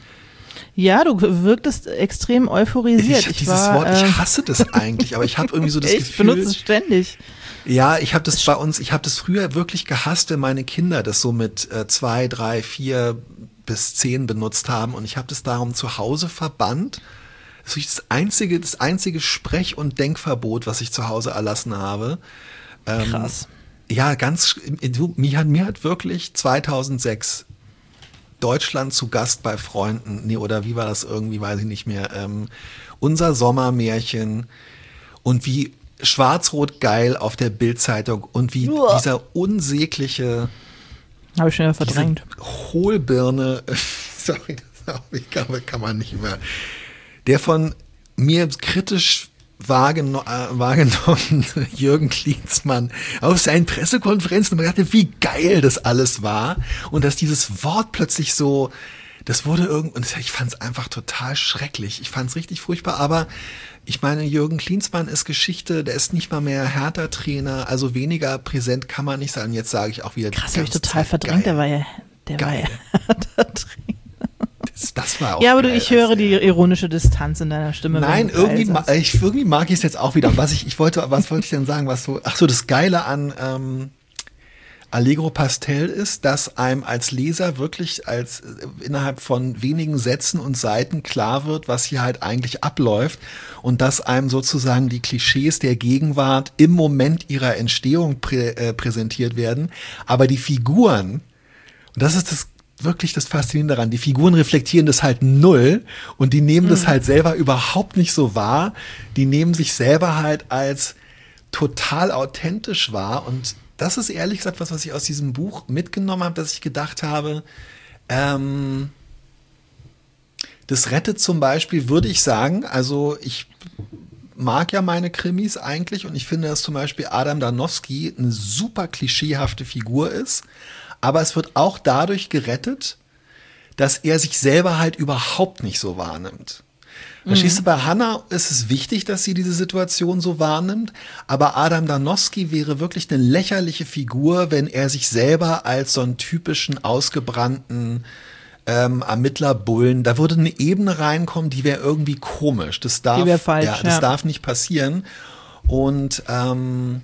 Ja, du wirktest extrem euphorisiert. Ich, Ich, dieses war, Wort, ich äh, hasse das eigentlich, aber ich habe irgendwie so das ich Gefühl. benutze es ständig. Ja, ich habe das bei uns, ich habe das früher wirklich gehasst, wenn meine Kinder das so mit äh, zwei, drei, vier bis zehn benutzt haben und ich habe das darum zu Hause verbannt. Das ist das einzige, das einzige Sprech- und Denkverbot, was ich zu Hause erlassen habe. Ähm, Krass. Ja, ganz, du, mir hat, mir hat wirklich zweitausendsechs Deutschland zu Gast bei Freunden, nee, oder wie war das irgendwie, weiß ich nicht mehr, ähm, unser Sommermärchen und wie schwarz-rot geil auf der Bildzeitung und wie Uah. dieser unsägliche, Habe ich schon wieder verdrängt. diese Hohlbirne, sorry, das kann, kann man nicht mehr, der von mir kritisch wahrgeno- äh, wahrgenommene Jürgen Klinsmann auf seinen Pressekonferenzen dachte, wie geil das alles war und dass dieses Wort plötzlich so, das wurde irgend, und ich fand es einfach total schrecklich. Ich fand es richtig furchtbar, aber ich meine, Jürgen Klinsmann ist Geschichte, der ist nicht mal mehr Hertha-Trainer, also weniger präsent kann man nicht sein. Jetzt sage ich auch wieder. Krass, habe ich total verdrängt, der war ja, der Geil. war ja Hertha-Trainer. Das, das war auch Ja, aber du, geil. ich höre die ironische Distanz in deiner Stimme. Nein, wenn du geil irgendwie, ma- sagst. ich, irgendwie mag ich es jetzt auch wieder. Und Was ich, ich wollte, was wollte ich denn sagen? Was so, ach so, das Geile an ähm, Allegro Pastel ist, dass einem als Leser wirklich als äh, innerhalb von wenigen Sätzen und Seiten klar wird, was hier halt eigentlich abläuft und dass einem sozusagen die Klischees der Gegenwart im Moment ihrer Entstehung prä, äh, präsentiert werden, aber die Figuren, und das ist das wirklich das Faszinierende daran. Die Figuren reflektieren das halt null und die nehmen das halt selber überhaupt nicht so wahr. Die nehmen sich selber halt als total authentisch wahr und das ist ehrlich gesagt was, was ich aus diesem Buch mitgenommen habe, dass ich gedacht habe, ähm, das rettet zum Beispiel, würde ich sagen, also ich mag ja meine Krimis eigentlich und ich finde, dass zum Beispiel Adam Danowski eine super klischeehafte Figur ist, aber es wird auch dadurch gerettet, dass er sich selber halt überhaupt nicht so wahrnimmt. Verstehst du, bei Hannah ist es wichtig, dass sie diese Situation so wahrnimmt, aber Adam Danowski wäre wirklich eine lächerliche Figur, wenn er sich selber als so einen typischen, ausgebrannten ähm, Ermittlerbullen, da würde eine Ebene reinkommen, die wäre irgendwie komisch. Das darf, Die wäre falsch, ja, das ja. darf nicht passieren. Und ähm,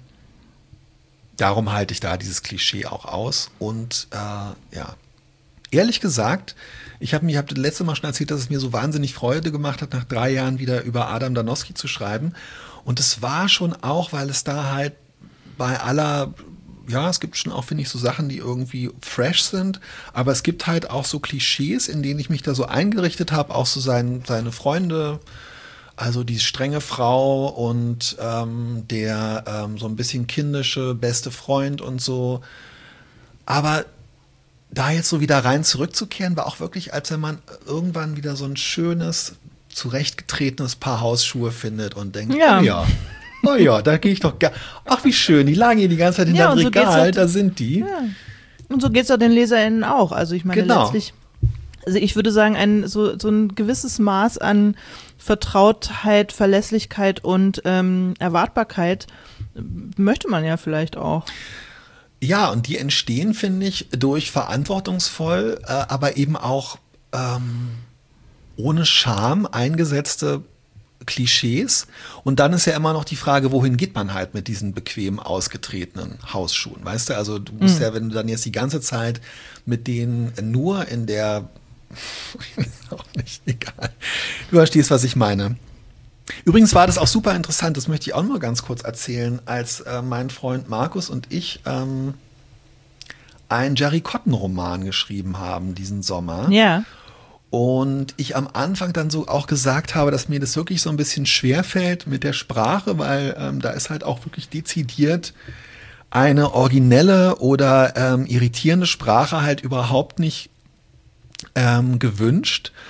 darum halte ich da dieses Klischee auch aus. Und äh, ja, ehrlich gesagt, ich habe mir, ich habe das letzte Mal schon erzählt, dass es mir so wahnsinnig Freude gemacht hat, nach drei Jahren wieder über Adam Danowski zu schreiben. Und es war schon auch, weil es da halt bei aller, ja, es gibt schon auch, finde ich, so Sachen, die irgendwie fresh sind, aber es gibt halt auch so Klischees, in denen ich mich da so eingerichtet habe, auch so sein, seine Freunde, also die strenge Frau und ähm, der ähm, so ein bisschen kindische beste Freund und so. Aber da jetzt so wieder rein zurückzukehren, war auch wirklich, als wenn man irgendwann wieder so ein schönes, zurechtgetretenes Paar Hausschuhe findet und denkt, Ja. oh ja, oh ja, da gehe ich doch gar. Ach, wie schön, die lagen hier die ganze Zeit Ja, hinterm und so geht's Regal, halt- da sind die. Ja. Und so geht's doch den LeserInnen auch. Also ich meine Genau. letztlich, also ich würde sagen, ein so, so ein gewisses Maß an Vertrautheit, Verlässlichkeit und ähm, Erwartbarkeit äh, möchte man ja vielleicht auch. Ja, und die entstehen, finde ich, durch verantwortungsvoll, äh, aber eben auch ähm, ohne Scham eingesetzte Klischees. Und dann ist ja immer noch die Frage, wohin geht man halt mit diesen bequem ausgetretenen Hausschuhen? Weißt du, also du musst Mhm. ja, wenn du dann jetzt die ganze Zeit mit denen nur in der, ist auch nicht egal, du verstehst, was ich meine. Übrigens war das auch super interessant, das möchte ich auch nur ganz kurz erzählen, als äh, mein Freund Markus und ich ähm, einen Jerry Cotton-Roman geschrieben haben diesen Sommer. Ja. Und ich am Anfang dann so auch gesagt habe, dass mir das wirklich so ein bisschen schwerfällt mit der Sprache, weil ähm, da ist halt auch wirklich dezidiert eine originelle oder ähm, irritierende Sprache halt überhaupt nicht ähm, gewünscht.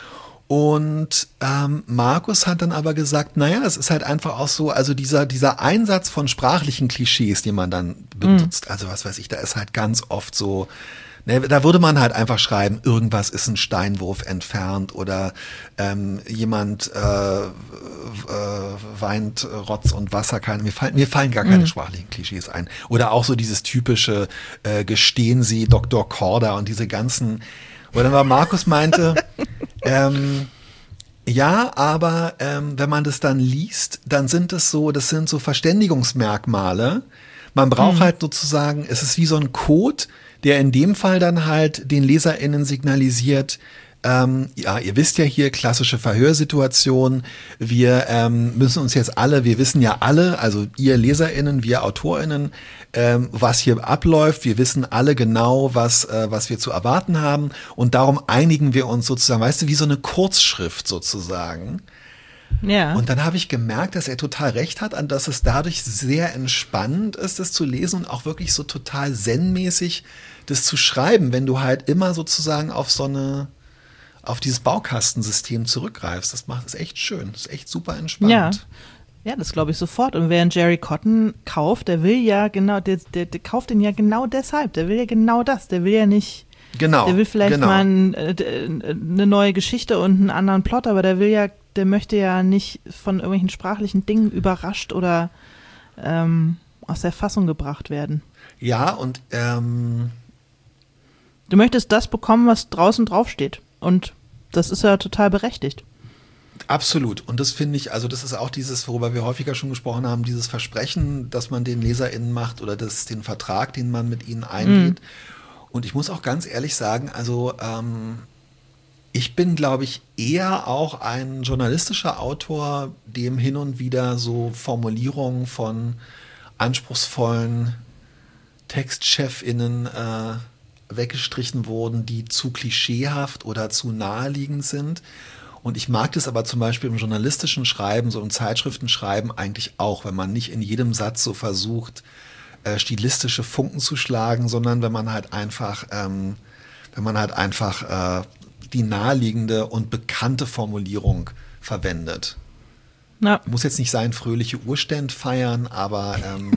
Und ähm, Markus hat dann aber gesagt, naja, es ist halt einfach auch so, also dieser, dieser Einsatz von sprachlichen Klischees, die man dann benutzt, mhm. also was weiß ich, da ist halt ganz oft so, ne, da würde man halt einfach schreiben, irgendwas ist ein Steinwurf entfernt oder ähm, jemand äh, äh, weint Rotz und Wasser, keine, mir fallen, mir fallen gar keine mhm. sprachlichen Klischees ein. Oder auch so dieses typische, äh, gestehen Sie Doktor Korda und diese ganzen. Wo dann war Markus meinte, ähm, ja, aber ähm, wenn man das dann liest, dann sind es so, das sind so Verständigungsmerkmale. Man braucht mhm. halt sozusagen, es ist wie so ein Code, der in dem Fall dann halt den LeserInnen signalisiert, ähm, ja, ihr wisst ja hier, klassische Verhörsituation, wir ähm, müssen uns jetzt alle, wir wissen ja alle, also ihr LeserInnen, wir AutorInnen, ähm, was hier abläuft, wir wissen alle genau, was, äh, was wir zu erwarten haben und darum einigen wir uns sozusagen, weißt du, wie so eine Kurzschrift sozusagen. Ja. Und dann habe ich gemerkt, dass er total recht hat, an dass es dadurch sehr entspannend ist, das zu lesen und auch wirklich so total zen-mäßig das zu schreiben, wenn du halt immer sozusagen auf so eine, auf dieses Baukastensystem zurückgreifst. Das macht es echt schön, das ist echt super entspannt. Ja. Ja, das glaube ich sofort. Und wer einen Jerry Cotton kauft, der will ja genau, der, der, der kauft ihn ja genau deshalb. Der will ja genau das. Der will ja nicht, genau, der will vielleicht genau. mal ein, eine neue Geschichte und einen anderen Plot, aber der will ja, der möchte ja nicht von irgendwelchen sprachlichen Dingen überrascht oder ähm, aus der Fassung gebracht werden. Ja, und ähm, du möchtest das bekommen, was draußen draufsteht. Und das ist ja total berechtigt. Absolut. Und das finde ich, also das ist auch dieses, worüber wir häufiger schon gesprochen haben, dieses Versprechen, das man den LeserInnen macht oder das, den Vertrag, den man mit ihnen eingeht. Mhm. Und ich muss auch ganz ehrlich sagen, also ähm, ich bin, glaube ich, eher auch ein journalistischer Autor, dem hin und wieder so Formulierungen von anspruchsvollen TextchefInnen äh, weggestrichen wurden, die zu klischeehaft oder zu naheliegend sind. Und ich mag das aber zum Beispiel im journalistischen Schreiben, so im Zeitschriftenschreiben eigentlich auch, wenn man nicht in jedem Satz so versucht, äh, stilistische Funken zu schlagen, sondern wenn man halt einfach, ähm, wenn man halt einfach äh, die naheliegende und bekannte Formulierung verwendet. Ja. Muss jetzt nicht sein, fröhliche Urständ feiern, aber ähm,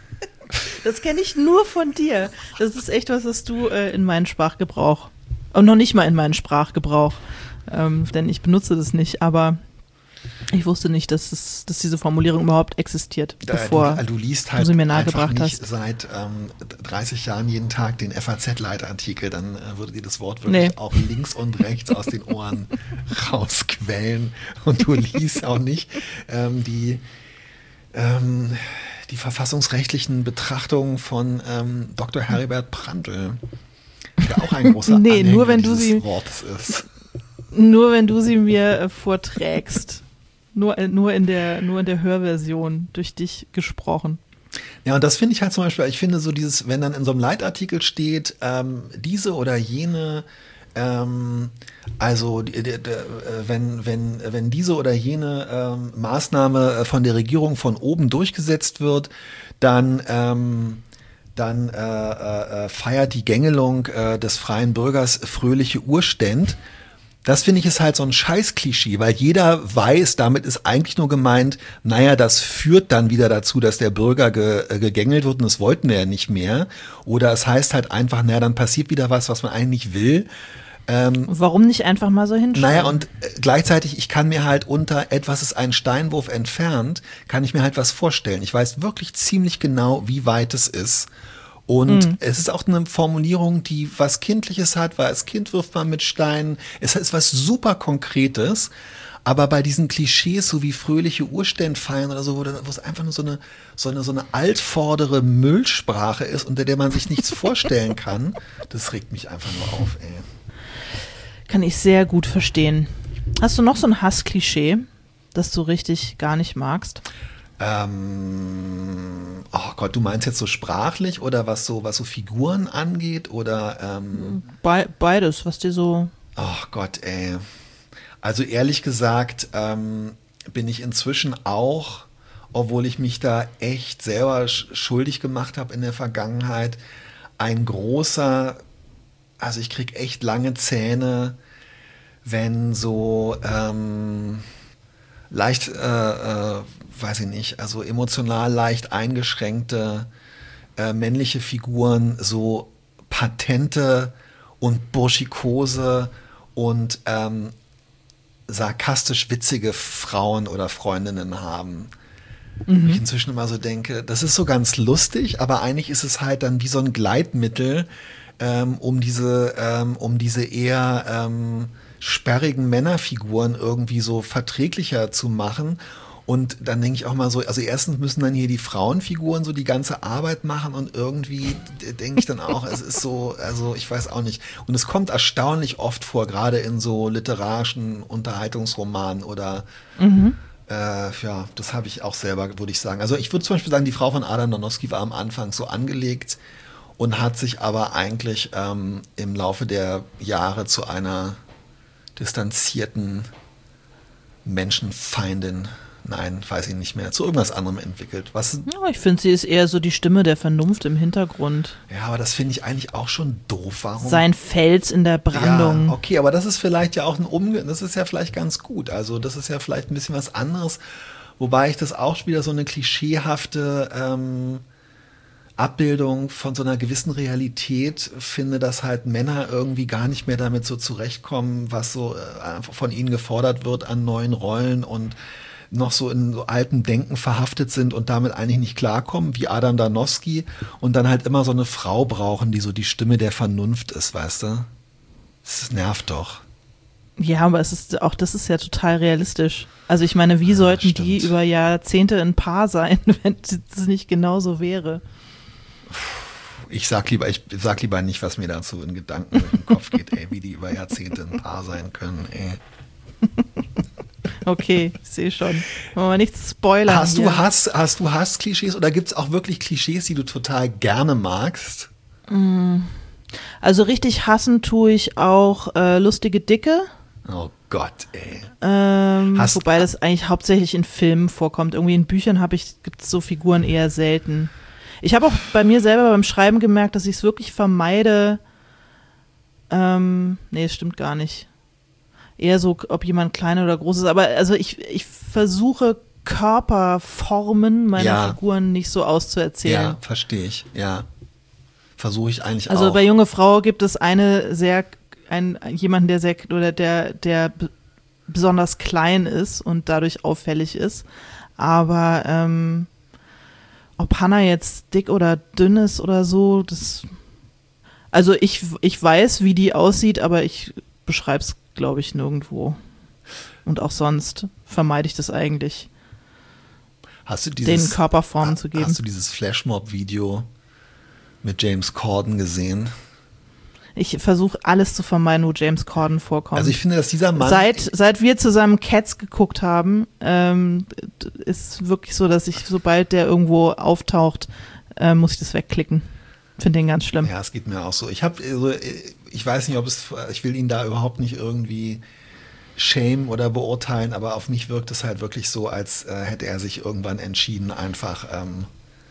das kenne ich nur von dir. Das ist echt was, was du äh, in meinen Sprachgebrauch, und noch nicht mal in meinen Sprachgebrauch, ähm, denn ich benutze das nicht, aber ich wusste nicht, dass, es, dass diese Formulierung überhaupt existiert, da, bevor du, du liest halt du sie mir nahegebracht nicht hast. Seit ähm, dreißig Jahren jeden Tag den F A Z-Leitartikel, dann äh, würde dir das Wort wirklich nee. auch links und rechts aus den Ohren rausquellen und du liest auch nicht ähm, die ähm, die verfassungsrechtlichen Betrachtungen von ähm, Doktor Heribert Prantl, der auch ein großer nee, Anhänger nur wenn du dieses sie, Wortes ist. Nur wenn du sie mir äh, vorträgst. Nur, äh, nur, in der, nur in der Hörversion durch dich gesprochen. Ja, und das finde ich halt zum Beispiel, ich finde so dieses, wenn dann in so einem Leitartikel steht, ähm, diese oder jene, ähm, also die, die, die, wenn, wenn, wenn diese oder jene ähm, Maßnahme von der Regierung von oben durchgesetzt wird, dann ähm, dann äh, äh, feiert die Gängelung äh, des freien Bürgers fröhliche Urständ. Das finde ich ist halt so ein Scheiß-Klischee, weil jeder weiß, damit ist eigentlich nur gemeint, naja, das führt dann wieder dazu, dass der Bürger ge, äh, gegängelt wird und das wollten wir ja nicht mehr. Oder es heißt halt einfach, naja, dann passiert wieder was, was man eigentlich nicht will. Ähm, Warum nicht einfach mal so hinschreiben? Naja, und äh, gleichzeitig, ich kann mir halt unter etwas ist ein Steinwurf entfernt, kann ich mir halt was vorstellen. Ich weiß wirklich ziemlich genau, wie weit es ist. Und mhm. es ist auch eine Formulierung, die was Kindliches hat, weil als Kind wirft man mit Steinen. Es ist was super Konkretes. Aber bei diesen Klischees, so wie fröhliche Urständfeiern oder so, wo, wo es einfach nur so eine, so eine, so eine altvordere Müllsprache ist, unter der man sich nichts vorstellen kann, das regt mich einfach nur auf, ey. Kann ich sehr gut verstehen. Hast du noch so ein Hassklischee, das du richtig gar nicht magst? Ähm, oh Gott, du meinst jetzt so sprachlich oder was so, was so Figuren angeht oder ähm, Be- beides, was dir so. Oh Gott, ey. Also ehrlich gesagt ähm, bin ich inzwischen auch, obwohl ich mich da echt selber sch- schuldig gemacht habe in der Vergangenheit, ein großer, also ich krieg echt lange Zähne, wenn so ähm, leicht, äh, äh, weiß ich nicht, also emotional leicht eingeschränkte äh, männliche Figuren so patente und burschikose und ähm, sarkastisch witzige Frauen oder Freundinnen haben. Mhm. Ich inzwischen immer so denke, das ist so ganz lustig, aber eigentlich ist es halt dann wie so ein Gleitmittel, ähm, um diese, ähm, um diese eher ähm, sperrigen Männerfiguren irgendwie so verträglicher zu machen. Und dann denke ich auch mal so, also erstens müssen dann hier die Frauenfiguren so die ganze Arbeit machen und irgendwie denke ich dann auch, es ist so, also ich weiß auch nicht. Und es kommt erstaunlich oft vor, gerade in so literarischen Unterhaltungsromanen oder mhm. äh, ja, das habe ich auch selber, würde ich sagen. Also ich würde zum Beispiel sagen, die Frau von Adam Danowski war am Anfang so angelegt und hat sich aber eigentlich ähm, im Laufe der Jahre zu einer distanzierten Menschenfeindin, nein, weiß ich nicht mehr, zu irgendwas anderem entwickelt. Was, ja, ich finde, sie ist eher so die Stimme der Vernunft im Hintergrund. Ja, aber das finde ich eigentlich auch schon doof. Warum? Sein Fels in der Brandung. Ja, okay, aber das ist vielleicht ja auch ein Umge... Das ist ja vielleicht ganz gut. Also das ist ja vielleicht ein bisschen was anderes. Wobei ich das auch wieder so eine klischeehafte ähm, Abbildung von so einer gewissen Realität finde, dass halt Männer irgendwie gar nicht mehr damit so zurechtkommen, was so äh, von ihnen gefordert wird an neuen Rollen und noch so in so altem Denken verhaftet sind und damit eigentlich nicht klarkommen, wie Adam Danowski, und dann halt immer so eine Frau brauchen, die so die Stimme der Vernunft ist, weißt du? Das nervt doch. Ja, aber es ist auch, das ist ja total realistisch. Also ich meine, wie ja, sollten stimmt. die über Jahrzehnte ein Paar sein, wenn es nicht genauso wäre? Ich sag lieber, ich sag lieber nicht, was mir dazu in Gedanken durch den Kopf geht, ey, wie die über Jahrzehnte ein Paar sein können, ey. Okay, ich sehe schon. Wollen wir nichts spoilern. Hast hier. du Hass, hast du Hass-Klischees oder gibt es auch wirklich Klischees, die du total gerne magst? Also richtig hassen tue ich auch äh, lustige Dicke. Oh Gott, ey. Ähm, wobei das eigentlich hauptsächlich in Filmen vorkommt. Irgendwie in Büchern habe ich, gibt es so Figuren eher selten. Ich habe auch bei mir selber beim Schreiben gemerkt, dass ich es wirklich vermeide. Ähm, nee, es stimmt gar nicht. Eher so, ob jemand klein oder groß ist. Aber also ich, ich versuche Körperformen meiner ja. Figuren nicht so auszuerzählen. Ja, verstehe ich. Ja, versuche ich eigentlich also auch. Also bei Junge Frau gibt es eine sehr, ein, jemanden, der sehr, oder der, der b- besonders klein ist und dadurch auffällig ist. Aber ähm, ob Hannah jetzt dick oder dünn ist oder so, das, also ich, ich weiß, wie die aussieht, aber ich beschreibe es, glaube ich, nirgendwo. Und auch sonst vermeide ich das eigentlich, hast du dieses, denen Körperformen zu geben. Hast du dieses Flashmob-Video mit James Corden gesehen? Ich versuche alles zu vermeiden, wo James Corden vorkommt. Also ich finde, dass dieser Mann... Seit, seit wir zusammen Cats geguckt haben, ähm, ist wirklich so, dass ich, sobald der irgendwo auftaucht, äh, muss ich das wegklicken. Finde den ganz schlimm. Ja, es geht mir auch so. Ich habe, also, ich weiß nicht, ob es, ich will ihn da überhaupt nicht irgendwie shamen oder beurteilen, aber auf mich wirkt es halt wirklich so, als äh, hätte er sich irgendwann entschieden, einfach ähm,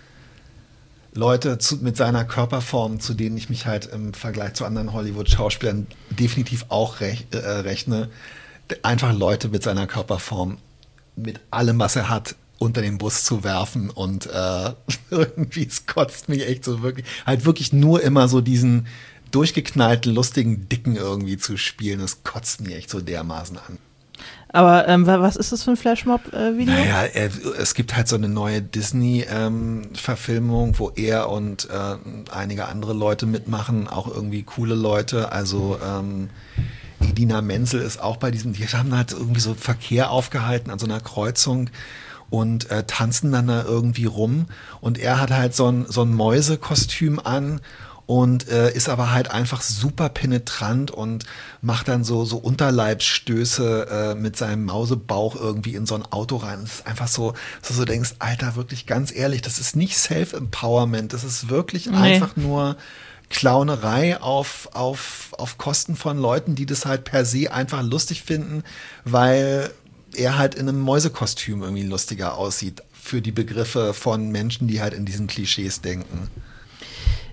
Leute zu, mit seiner Körperform, zu denen ich mich halt im Vergleich zu anderen Hollywood-Schauspielern definitiv auch rech, äh, rechne, einfach Leute mit seiner Körperform, mit allem, was er hat, unter den Bus zu werfen und äh, irgendwie, es kotzt mich echt so wirklich, halt wirklich nur immer so diesen durchgeknallten, lustigen Dicken irgendwie zu spielen, das kotzt mich echt so dermaßen an. Aber ähm, was ist das für ein Flashmob-Video? Naja, er, es gibt halt so eine neue Disney-Verfilmung, ähm, wo er und äh, einige andere Leute mitmachen, auch irgendwie coole Leute, also ähm, Idina Menzel ist auch bei diesem, die haben halt irgendwie so Verkehr aufgehalten an so einer Kreuzung und äh, tanzen dann da irgendwie rum und er hat halt so ein, so ein Mäusekostüm an und äh, ist aber halt einfach super penetrant und macht dann so, so Unterleibsstöße äh, mit seinem Mausebauch irgendwie in so ein Auto rein. Das ist einfach so, dass du so denkst, Alter, wirklich ganz ehrlich, das ist nicht Self-Empowerment, das ist wirklich nee. einfach nur Clownerei auf, auf, auf Kosten von Leuten, die das halt per se einfach lustig finden, weil er halt in einem Mäusekostüm irgendwie lustiger aussieht für die Begriffe von Menschen, die halt in diesen Klischees denken.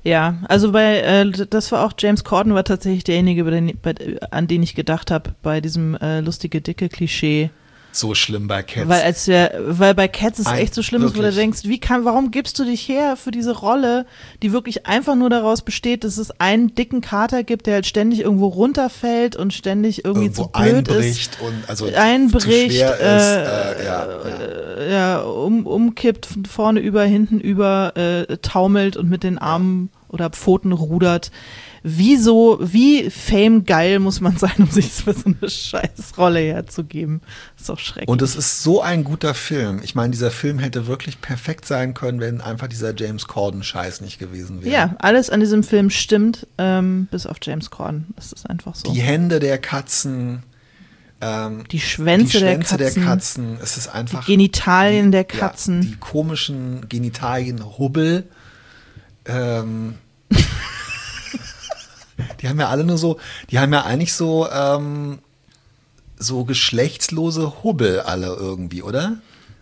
Ja, also bei, äh, das war auch, James Corden war tatsächlich derjenige, bei den, bei, an den ich gedacht habe, bei diesem äh, lustige, dicke Klischee. So schlimm bei Cats. Weil als wir, weil bei Cats es Ein, echt so schlimm ist, wo du denkst, wie kann, warum gibst du dich her für diese Rolle, die wirklich einfach nur daraus besteht, dass es einen dicken Kater gibt, der halt ständig irgendwo runterfällt und ständig irgendwie irgendwo zu blöd einbricht ist. und also einbricht, zu schwer äh, ist, äh, ja, ja. Äh, ja, um, umkippt, von vorne über, hinten über, äh, taumelt und mit den Armen oder Pfoten rudert. Wieso, wie famegeil muss man sein, um sich für so eine Scheißrolle herzugeben? Ist doch schrecklich. Und es ist so ein guter Film. Ich meine, dieser Film hätte wirklich perfekt sein können, wenn einfach dieser James Corden-Scheiß nicht gewesen wäre. Ja, alles an diesem Film stimmt, ähm, bis auf James Corden. Das ist einfach so. Die Hände der Katzen, ähm, die Schwänze, die Schwänze der, Katzen, der Katzen. Es ist einfach die Genitalien die, der Katzen. Ja, die komischen Genitalien, Hubbel. Ähm, die haben ja alle nur so, die haben ja eigentlich so, ähm, so geschlechtslose Hubbel alle irgendwie, oder?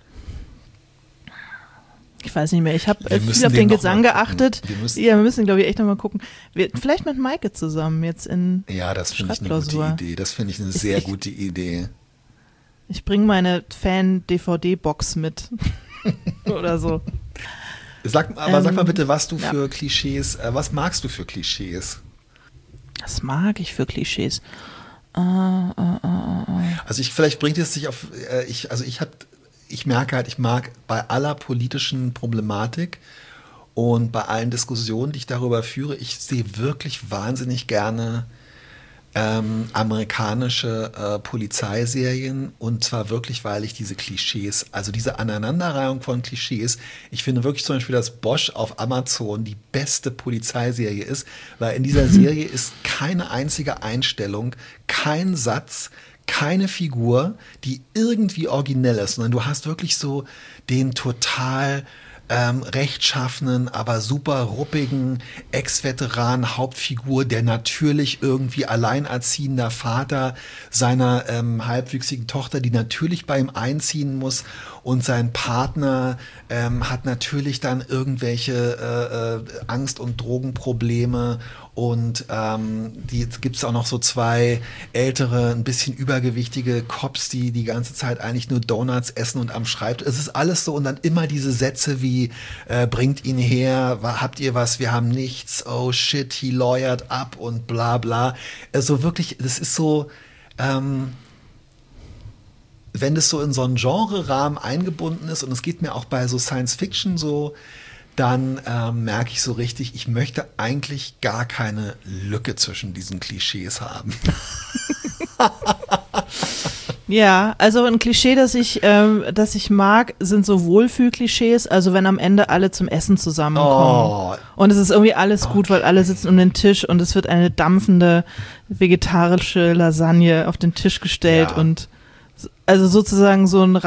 Ich weiß nicht mehr. Ich habe Wir viel müssen auf den den noch Gesang mal gucken. geachtet. Wir müssen- ja, wir müssen, glaube ich, echt nochmal gucken. Wir, vielleicht mit Maike zusammen jetzt in Ja, das finde ich eine Schreibklausur. gute Idee. Das finde ich eine Ich- sehr ich- gute Idee. Ich bringe meine Fan-D V D-Box mit. Oder so. Sag, aber Ähm, sag mal bitte, was du ja. für Klischees, äh, was magst du für Klischees? Was mag ich für Klischees? Äh, äh, äh, äh. Also ich, vielleicht bringt es sich auf, äh, ich, also ich hab, ich merke halt, ich mag bei aller politischen Problematik und bei allen Diskussionen, die ich darüber führe, ich sehe wirklich wahnsinnig gerne ähm, amerikanische äh, Polizeiserien, und zwar wirklich, weil ich diese Klischees, also diese Aneinanderreihung von Klischees, ich finde wirklich zum Beispiel, dass Bosch auf Amazon die beste Polizeiserie ist, weil in dieser Serie ist keine einzige Einstellung, kein Satz, keine Figur, die irgendwie originell ist, sondern du hast wirklich so den total ähm, rechtschaffenen, aber super ruppigen Ex-Veteran Hauptfigur, der natürlich irgendwie alleinerziehender Vater seiner ähm, halbwüchsigen Tochter, die natürlich bei ihm einziehen muss, und sein Partner ähm, hat natürlich dann irgendwelche äh, äh, Angst- und Drogenprobleme, und ähm, die gibt es auch noch so zwei ältere, ein bisschen übergewichtige Cops, die die ganze Zeit eigentlich nur Donuts essen und am Schreibtisch. Es ist alles so, und dann immer diese Sätze wie, äh, bringt ihn her, habt ihr was, wir haben nichts, oh shit, he lawyered up und bla bla. Also wirklich, das ist so, ähm, wenn das so in so einen Genre-Rahmen eingebunden ist, und es geht mir auch bei so Science-Fiction so, dann ähm, merke ich so richtig, ich möchte eigentlich gar keine Lücke zwischen diesen Klischees haben. Ja, also ein Klischee, das ich, ähm, das ich mag, sind so Wohlfühl-Klischees. Also wenn am Ende alle zum Essen zusammenkommen. Oh. Und es ist irgendwie alles gut, weil alle sitzen um den Tisch und es wird eine dampfende vegetarische Lasagne auf den Tisch gestellt. Ja. Und also sozusagen so ein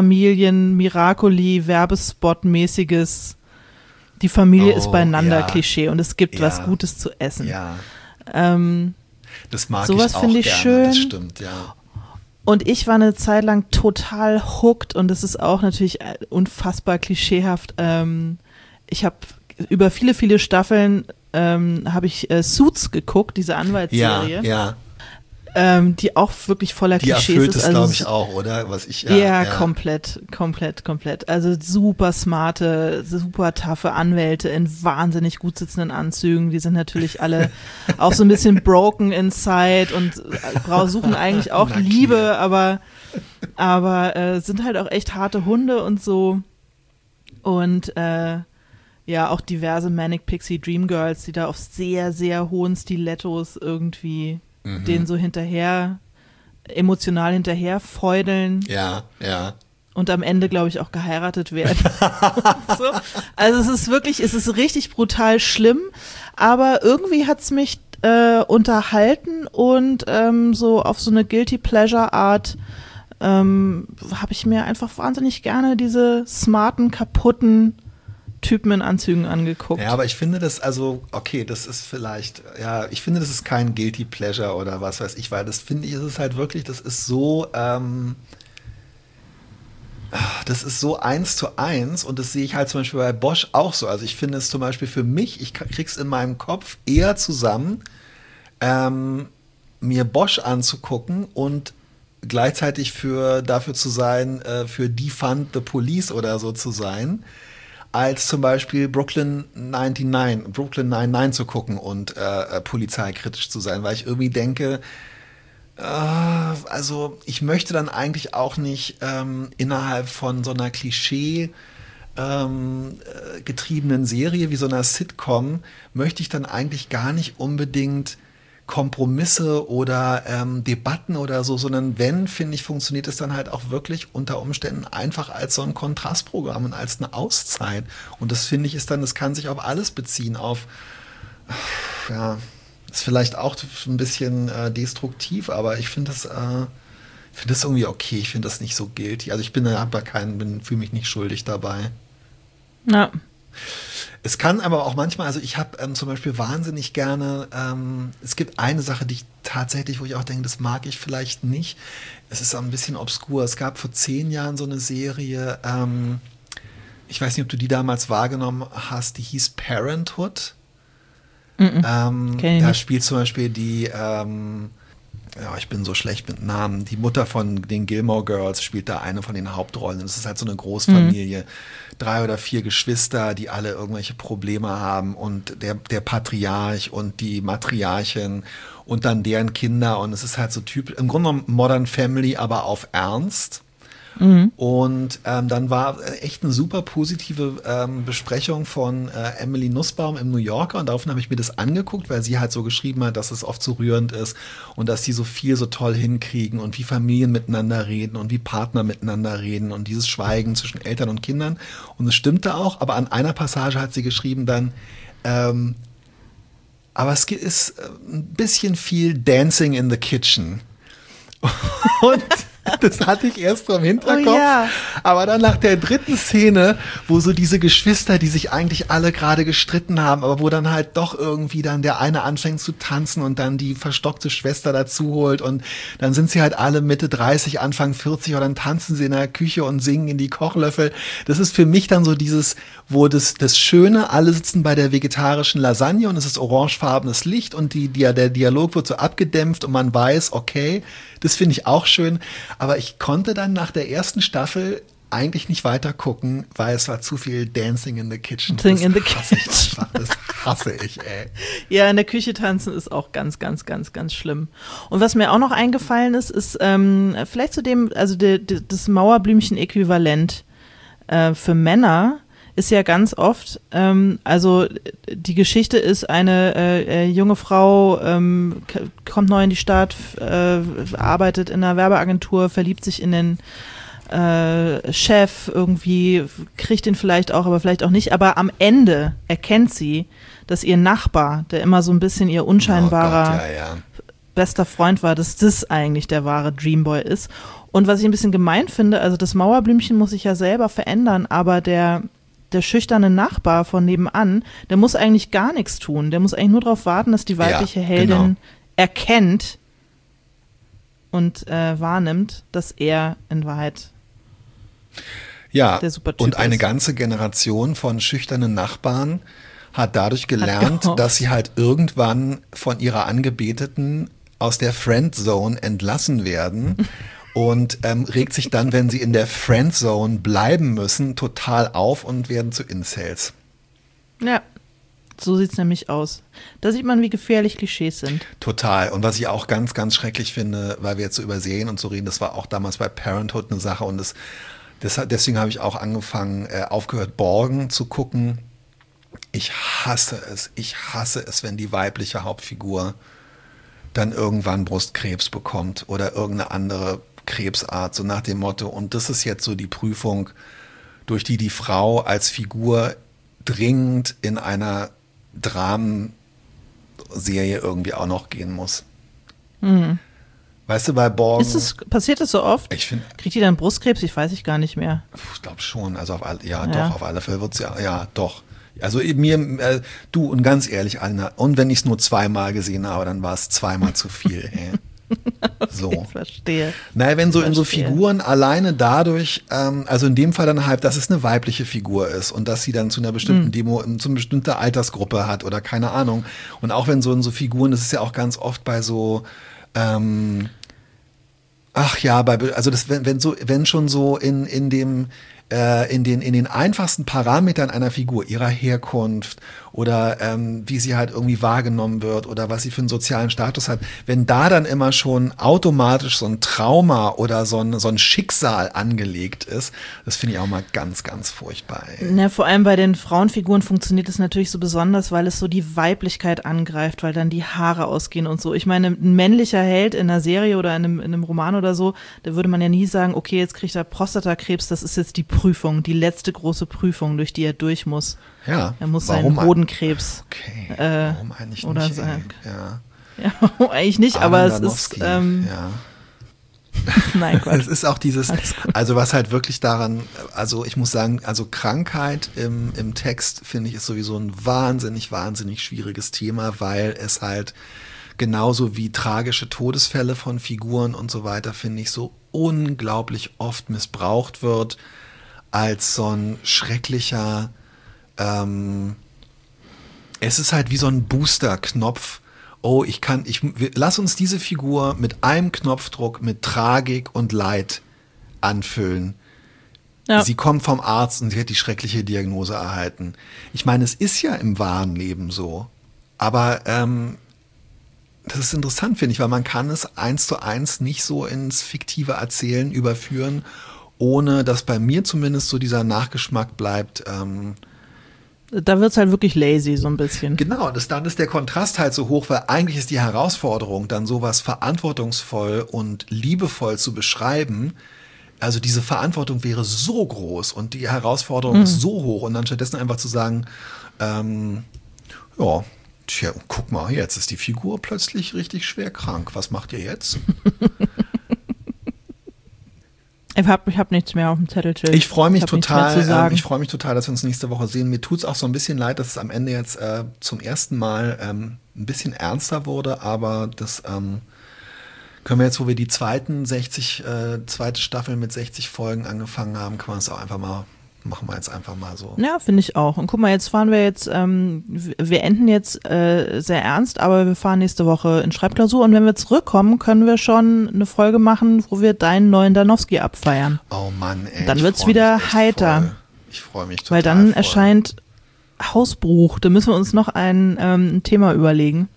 Rama-Familien-Miracoli-Werbespot-mäßiges Die Familie Oh, ist beieinander ja. Klischee und es gibt Ja. was Gutes zu essen. Ja, Ähm, das mag Sowas ich auch finde ich gerne, schön. das stimmt, ja. Und ich war eine Zeit lang total hooked, und das ist auch natürlich unfassbar klischeehaft. Ähm, ich habe über viele, viele Staffeln ähm, habe ich äh, Suits geguckt, diese Ja, Anwaltsserie, ja. ähm, die auch wirklich voller Die Klischees erfüllt ist. es, Also glaube es- ich, auch, oder? Was ich, Ja, ja, komplett, komplett, komplett. Also super smarte, super taffe Anwälte in wahnsinnig gut sitzenden Anzügen. Die sind natürlich alle auch so ein bisschen broken inside und bra- suchen eigentlich auch Na klar. Liebe, aber, aber äh, sind halt auch echt harte Hunde und so. Und äh, ja, auch diverse Manic Pixie Dream Girls, die da auf sehr, sehr hohen Stilettos irgendwie Mhm. denen so hinterher, emotional hinterher feudeln Ja, ja. und am Ende, glaube ich, auch geheiratet werden. so. Also es ist wirklich, es ist richtig brutal schlimm, aber irgendwie hat es mich äh, unterhalten, und ähm, so auf so eine Guilty Pleasure Art ähm, habe ich mir einfach wahnsinnig gerne diese smarten, kaputten Typen in Anzügen angeguckt. Ja, aber ich finde das, also, okay, das ist vielleicht, ja, ich finde, das ist kein Guilty Pleasure oder was weiß ich, weil das finde ich, ist es halt wirklich, das ist so, ähm, Das ist so eins zu eins und das sehe ich halt zum Beispiel bei Bosch auch so. Also ich finde es zum Beispiel für mich, ich krieg's in meinem Kopf eher zusammen, ähm, mir Bosch anzugucken und gleichzeitig für dafür zu sein, äh, für Defund the Police oder so zu sein, als zum Beispiel Brooklyn neunundneunzig, Brooklyn Nine-Nine zu gucken und äh, polizeikritisch zu sein, weil ich irgendwie denke, also ich möchte dann eigentlich auch nicht ähm, innerhalb von so einer Klischee ähm, äh, getriebenen Serie wie so einer Sitcom, möchte ich dann eigentlich gar nicht unbedingt Kompromisse oder ähm, Debatten oder so, sondern wenn, finde ich, funktioniert es dann halt auch wirklich unter Umständen einfach als so ein Kontrastprogramm und als eine Auszeit. Und das finde ich ist dann, das kann sich auf alles beziehen, auf, ja, ist vielleicht auch ein bisschen äh, destruktiv, aber ich finde das, äh, finde das irgendwie okay. Ich finde das nicht so guilty. Also ich bin da keinen, bin, fühle mich nicht schuldig dabei. Ja. Es kann aber auch manchmal, also ich habe ähm, zum Beispiel wahnsinnig gerne, ähm, es gibt eine Sache, die ich tatsächlich, wo ich auch denke, das mag ich vielleicht nicht. Es ist auch ein bisschen obskur. Es gab vor zehn Jahren so eine Serie, ähm, ich weiß nicht, ob du die damals wahrgenommen hast, die hieß Parenthood. Mhm. Ähm, da nicht. Spielt zum Beispiel die, ähm, ja, ich bin so schlecht mit Namen, die Mutter von den Gilmore Girls spielt da eine von den Hauptrollen. Das ist halt so eine Großfamilie, mhm. drei oder vier Geschwister, die alle irgendwelche Probleme haben und der, der Patriarch und die Matriarchin und dann deren Kinder und es ist halt so typisch, im Grunde genommen Modern Family, aber auf Ernst. Mhm. Und ähm, dann war echt eine super positive ähm, Besprechung von äh, Emily Nussbaum im New Yorker und daraufhin habe ich mir das angeguckt, weil sie halt so geschrieben hat, dass es oft so rührend ist und dass sie so viel so toll hinkriegen und wie Familien miteinander reden und wie Partner miteinander reden und dieses Schweigen zwischen Eltern und Kindern und es stimmte auch, aber an einer Passage hat sie geschrieben dann, ähm, aber es ist ein bisschen viel Dancing in the Kitchen und das hatte ich erst so im Hinterkopf. Oh, ja. Aber dann nach der dritten Szene, wo so diese Geschwister, die sich eigentlich alle gerade gestritten haben, aber wo dann halt doch irgendwie dann der eine anfängt zu tanzen und dann die verstockte Schwester dazu holt und dann sind sie halt alle Mitte dreißig, Anfang vierzig und dann tanzen sie in der Küche und singen in die Kochlöffel. Das ist für mich dann so dieses, wo das, das Schöne, alle sitzen bei der vegetarischen Lasagne und es ist orangefarbenes Licht und die, die, der Dialog wird so abgedämpft und man weiß, okay, das finde ich auch schön. Aber ich konnte dann nach der ersten Staffel eigentlich nicht weiter gucken, weil es war zu viel Dancing in the Kitchen. Dancing in the Kitchen. Das hasse ich, ey. Ja, in der Küche tanzen ist auch ganz, ganz, ganz, ganz schlimm. Und was mir auch noch eingefallen ist, ist ähm, vielleicht zu dem, also de, de, das Mauerblümchen-Äquivalent äh, für Männer ist ja ganz oft, ähm, also die Geschichte ist, eine äh, junge Frau ähm, k- kommt neu in die Stadt, äh, arbeitet in einer Werbeagentur, verliebt sich in den äh, Chef, irgendwie kriegt ihn vielleicht auch, aber vielleicht auch nicht, aber am Ende erkennt sie, dass ihr Nachbar, der immer so ein bisschen ihr unscheinbarer oh Gott, ja, ja. bester Freund war, dass das eigentlich der wahre Dreamboy ist. Und was ich ein bisschen gemein finde, also das Mauerblümchen muss sich ja selber verändern, aber der der schüchterne Nachbar von nebenan, der muss eigentlich gar nichts tun. Der muss eigentlich nur darauf warten, dass die weibliche ja, Heldin genau. erkennt und äh, wahrnimmt, dass er in Wahrheit ja, der Supertyp und eine ist. ganze Generation von schüchternen Nachbarn hat dadurch gelernt, hat dass sie halt irgendwann von ihrer Angebeteten aus der Friendzone entlassen werden. Und ähm, regt sich dann, wenn sie in der Friendzone bleiben müssen, total auf und werden zu Incels. Ja, so sieht's nämlich aus. Da sieht man, wie gefährlich Klischees sind. Total. Und was ich auch ganz, ganz schrecklich finde, weil wir jetzt so über Serien und so reden, das war auch damals bei Parenthood eine Sache. Und das, das, deswegen habe ich auch angefangen, äh, aufgehört, Borgen zu gucken. Ich hasse es. Ich hasse es, wenn die weibliche Hauptfigur dann irgendwann Brustkrebs bekommt oder irgendeine andere Krebsart, so nach dem Motto, und das ist jetzt so die Prüfung, durch die die Frau als Figur dringend in einer Dramenserie irgendwie auch noch gehen muss. Mhm. Weißt du, bei Borgen... Ist es, passiert das so oft? Ich find, Kriegt die dann Brustkrebs? Ich weiß ich gar nicht mehr. Ich glaube schon, also auf alle, ja, ja, doch, auf alle Fälle wird es ja, ja, doch. Also mir, äh, du, und ganz ehrlich, Alina, und wenn ich es nur zweimal gesehen habe, dann war es zweimal zu viel, ey. So. Ich verstehe. Naja, wenn so Verstehe. in so Figuren alleine dadurch, ähm, also in dem Fall dann halt, dass es eine weibliche Figur ist und dass sie dann zu einer bestimmten Mhm. Demo, zu einer bestimmten Altersgruppe hat oder keine Ahnung. Und auch wenn so in so Figuren, das ist ja auch ganz oft bei so, ähm, ach ja, bei, also das, wenn, wenn so, wenn schon so in, in dem, äh, in den, in den einfachsten Parametern einer Figur, ihrer Herkunft oder ähm, wie sie halt irgendwie wahrgenommen wird oder was sie für einen sozialen Status hat, wenn da dann immer schon automatisch so ein Trauma oder so ein, so ein Schicksal angelegt ist, das finde ich auch mal ganz, ganz furchtbar. Ey. Ja, vor allem bei den Frauenfiguren funktioniert es natürlich so besonders, weil es so die Weiblichkeit angreift, weil dann die Haare ausgehen und so. Ich meine, ein männlicher Held in einer Serie oder in einem, in einem Roman oder so, da würde man ja nie sagen, okay, jetzt kriegt er Prostatakrebs, das ist jetzt die Prüfung, die letzte große Prüfung, durch die er durch muss. Ja, Er muss warum seinen Hodenkrebs Okay, äh, warum eigentlich oder nicht? sein- ey? Ja. ja, warum eigentlich nicht, aber Adam es ist, Danowski, ähm, ja. nein, Quatsch. Es ist auch dieses, Alles gut. also was halt wirklich daran, also ich muss sagen, also Krankheit im, im Text, finde ich, ist sowieso ein wahnsinnig, wahnsinnig schwieriges Thema, weil es halt genauso wie tragische Todesfälle von Figuren und so weiter, finde ich, so unglaublich oft missbraucht wird als so ein schrecklicher, ähm, es ist halt wie so ein Booster-Knopf. Oh, ich kann, ich, wir, lass uns diese Figur mit einem Knopfdruck mit Tragik und Leid anfüllen. Ja. Sie kommt vom Arzt und sie hat die schreckliche Diagnose erhalten. Ich meine, es ist ja im wahren Leben so. Aber ähm, das ist interessant, finde ich, weil man kann es eins zu eins nicht so ins fiktive Erzählen überführen, ohne dass bei mir zumindest so dieser Nachgeschmack bleibt. Ähm, Da wird's halt wirklich lazy, so ein bisschen. Genau, das, dann ist der Kontrast halt so hoch, weil eigentlich ist die Herausforderung, dann sowas verantwortungsvoll und liebevoll zu beschreiben. Also diese Verantwortung wäre so groß und die Herausforderung Mhm. ist so hoch und dann stattdessen einfach zu sagen, ähm, ja, tja, guck mal, jetzt ist die Figur plötzlich richtig schwer krank. Was macht ihr jetzt? Ich habe ich hab nichts mehr auf dem Zettelchen. Ich freue mich hab nichts mehr total, zu ähm, sagen. ich freue mich total, dass wir uns nächste Woche sehen. Mir tut's auch so ein bisschen leid, dass es am Ende jetzt äh, zum ersten Mal ähm, ein bisschen ernster wurde, aber das ähm, können wir jetzt, wo wir die zweiten sechzig, äh, zweite Staffel mit sechzig Folgen angefangen haben, können wir es auch einfach mal, machen wir jetzt einfach mal so. Ja, finde ich auch. Und guck mal, jetzt fahren wir jetzt, ähm, wir enden jetzt äh, sehr ernst, aber wir fahren nächste Woche in Schreibklausur und wenn wir zurückkommen, können wir schon eine Folge machen, wo wir deinen neuen Danowski abfeiern. Oh Mann, ey. Dann ich wird's freu mich wieder echt heiter. Voll. Ich freue mich total. Weil dann voll. erscheint Hausbruch. Da müssen wir uns noch ein, ähm, ein Thema überlegen,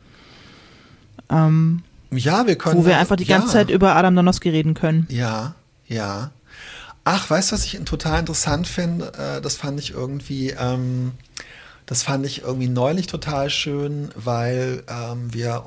ähm, Ja, wir können. wo wir einfach die ja. ganze Zeit über Adam Danowski reden können. Ja, ja. Ach, weißt du, was ich total interessant finde? Äh, das fand ich irgendwie, ähm, das fand ich irgendwie neulich total schön, weil ähm, wir,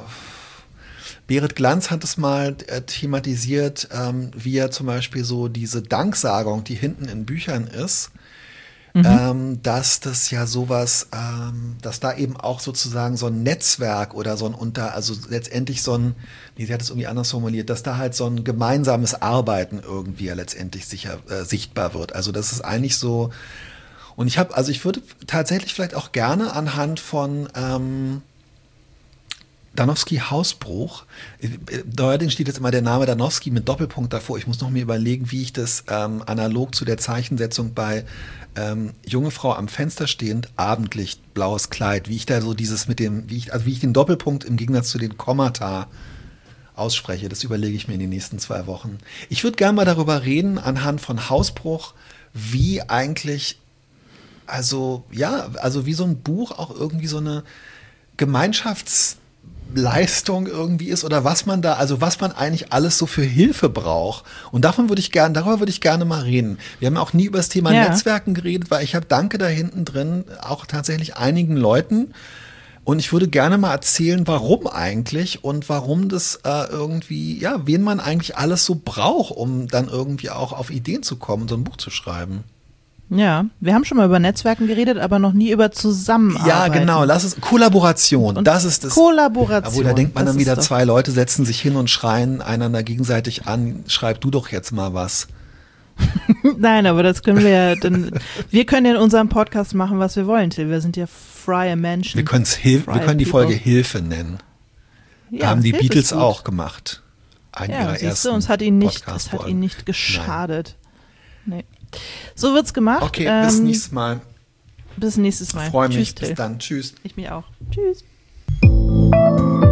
äh, Berit Glanz hat es mal äh, thematisiert, ähm, wie er zum Beispiel so diese Danksagung, die hinten in Büchern ist, Mhm. ähm, dass das ja sowas, ähm, dass da eben auch sozusagen so ein Netzwerk oder so ein Unter, also letztendlich so ein, nee, sie hat es irgendwie anders formuliert, dass da halt so ein gemeinsames Arbeiten irgendwie ja letztendlich sicher äh, sichtbar wird. Also das ist eigentlich so, und ich habe, also ich würde tatsächlich vielleicht auch gerne anhand von ähm, Danowski Hausbruch. Neuerdings steht jetzt immer der Name Danowski mit Doppelpunkt davor. Ich muss noch mir überlegen, wie ich das ähm, analog zu der Zeichensetzung bei ähm, junge Frau am Fenster stehend, Abendlicht, blaues Kleid, wie ich da so dieses mit dem, wie ich, also wie ich den Doppelpunkt im Gegensatz zu den Kommata ausspreche, das überlege ich mir in den nächsten zwei Wochen. Ich würde gerne mal darüber reden, anhand von Hausbruch, wie eigentlich, also ja, also wie so ein Buch auch irgendwie so eine Gemeinschafts- Leistung irgendwie ist oder was man da, also was man eigentlich alles so für Hilfe braucht. Und davon würde ich gerne, darüber würde ich gerne mal reden. Wir haben auch nie über das Thema Ja. Netzwerken geredet, weil ich habe Danke da hinten drin auch tatsächlich einigen Leuten. Und ich würde gerne mal erzählen, warum eigentlich und warum das äh, irgendwie, ja, wen man eigentlich alles so braucht, um dann irgendwie auch auf Ideen zu kommen, so ein Buch zu schreiben. Ja, wir haben schon mal über Netzwerken geredet, aber noch nie über Zusammenarbeit. Ja, genau, lass es, Kollaboration, Und das ist das. Kollaboration. Obwohl, da denkt man das dann ist wieder, doch- zwei Leute setzen sich hin und schreien einander gegenseitig an, schreib du doch jetzt mal was. Nein, aber das können wir ja, dann, wir können ja in unserem Podcast machen, was wir wollen, Till. Wir sind ja freie Menschen. Wir, können's Hil wir Freie können die people. Folge Hilfe nennen. Ja, Haben die Hilfe ist Beatles gut. auch gemacht. einen Ja, ihrer siehst ersten du, und es hat ihn nicht, Podcasts es hat vor ihn allem. nicht geschadet. Nee. So wird's gemacht. Okay, ähm, bis nächstes Mal. Bis nächstes Mal. Freue mich. Tschüss, Bis Till. dann. Tschüss. Ich mich auch. Tschüss.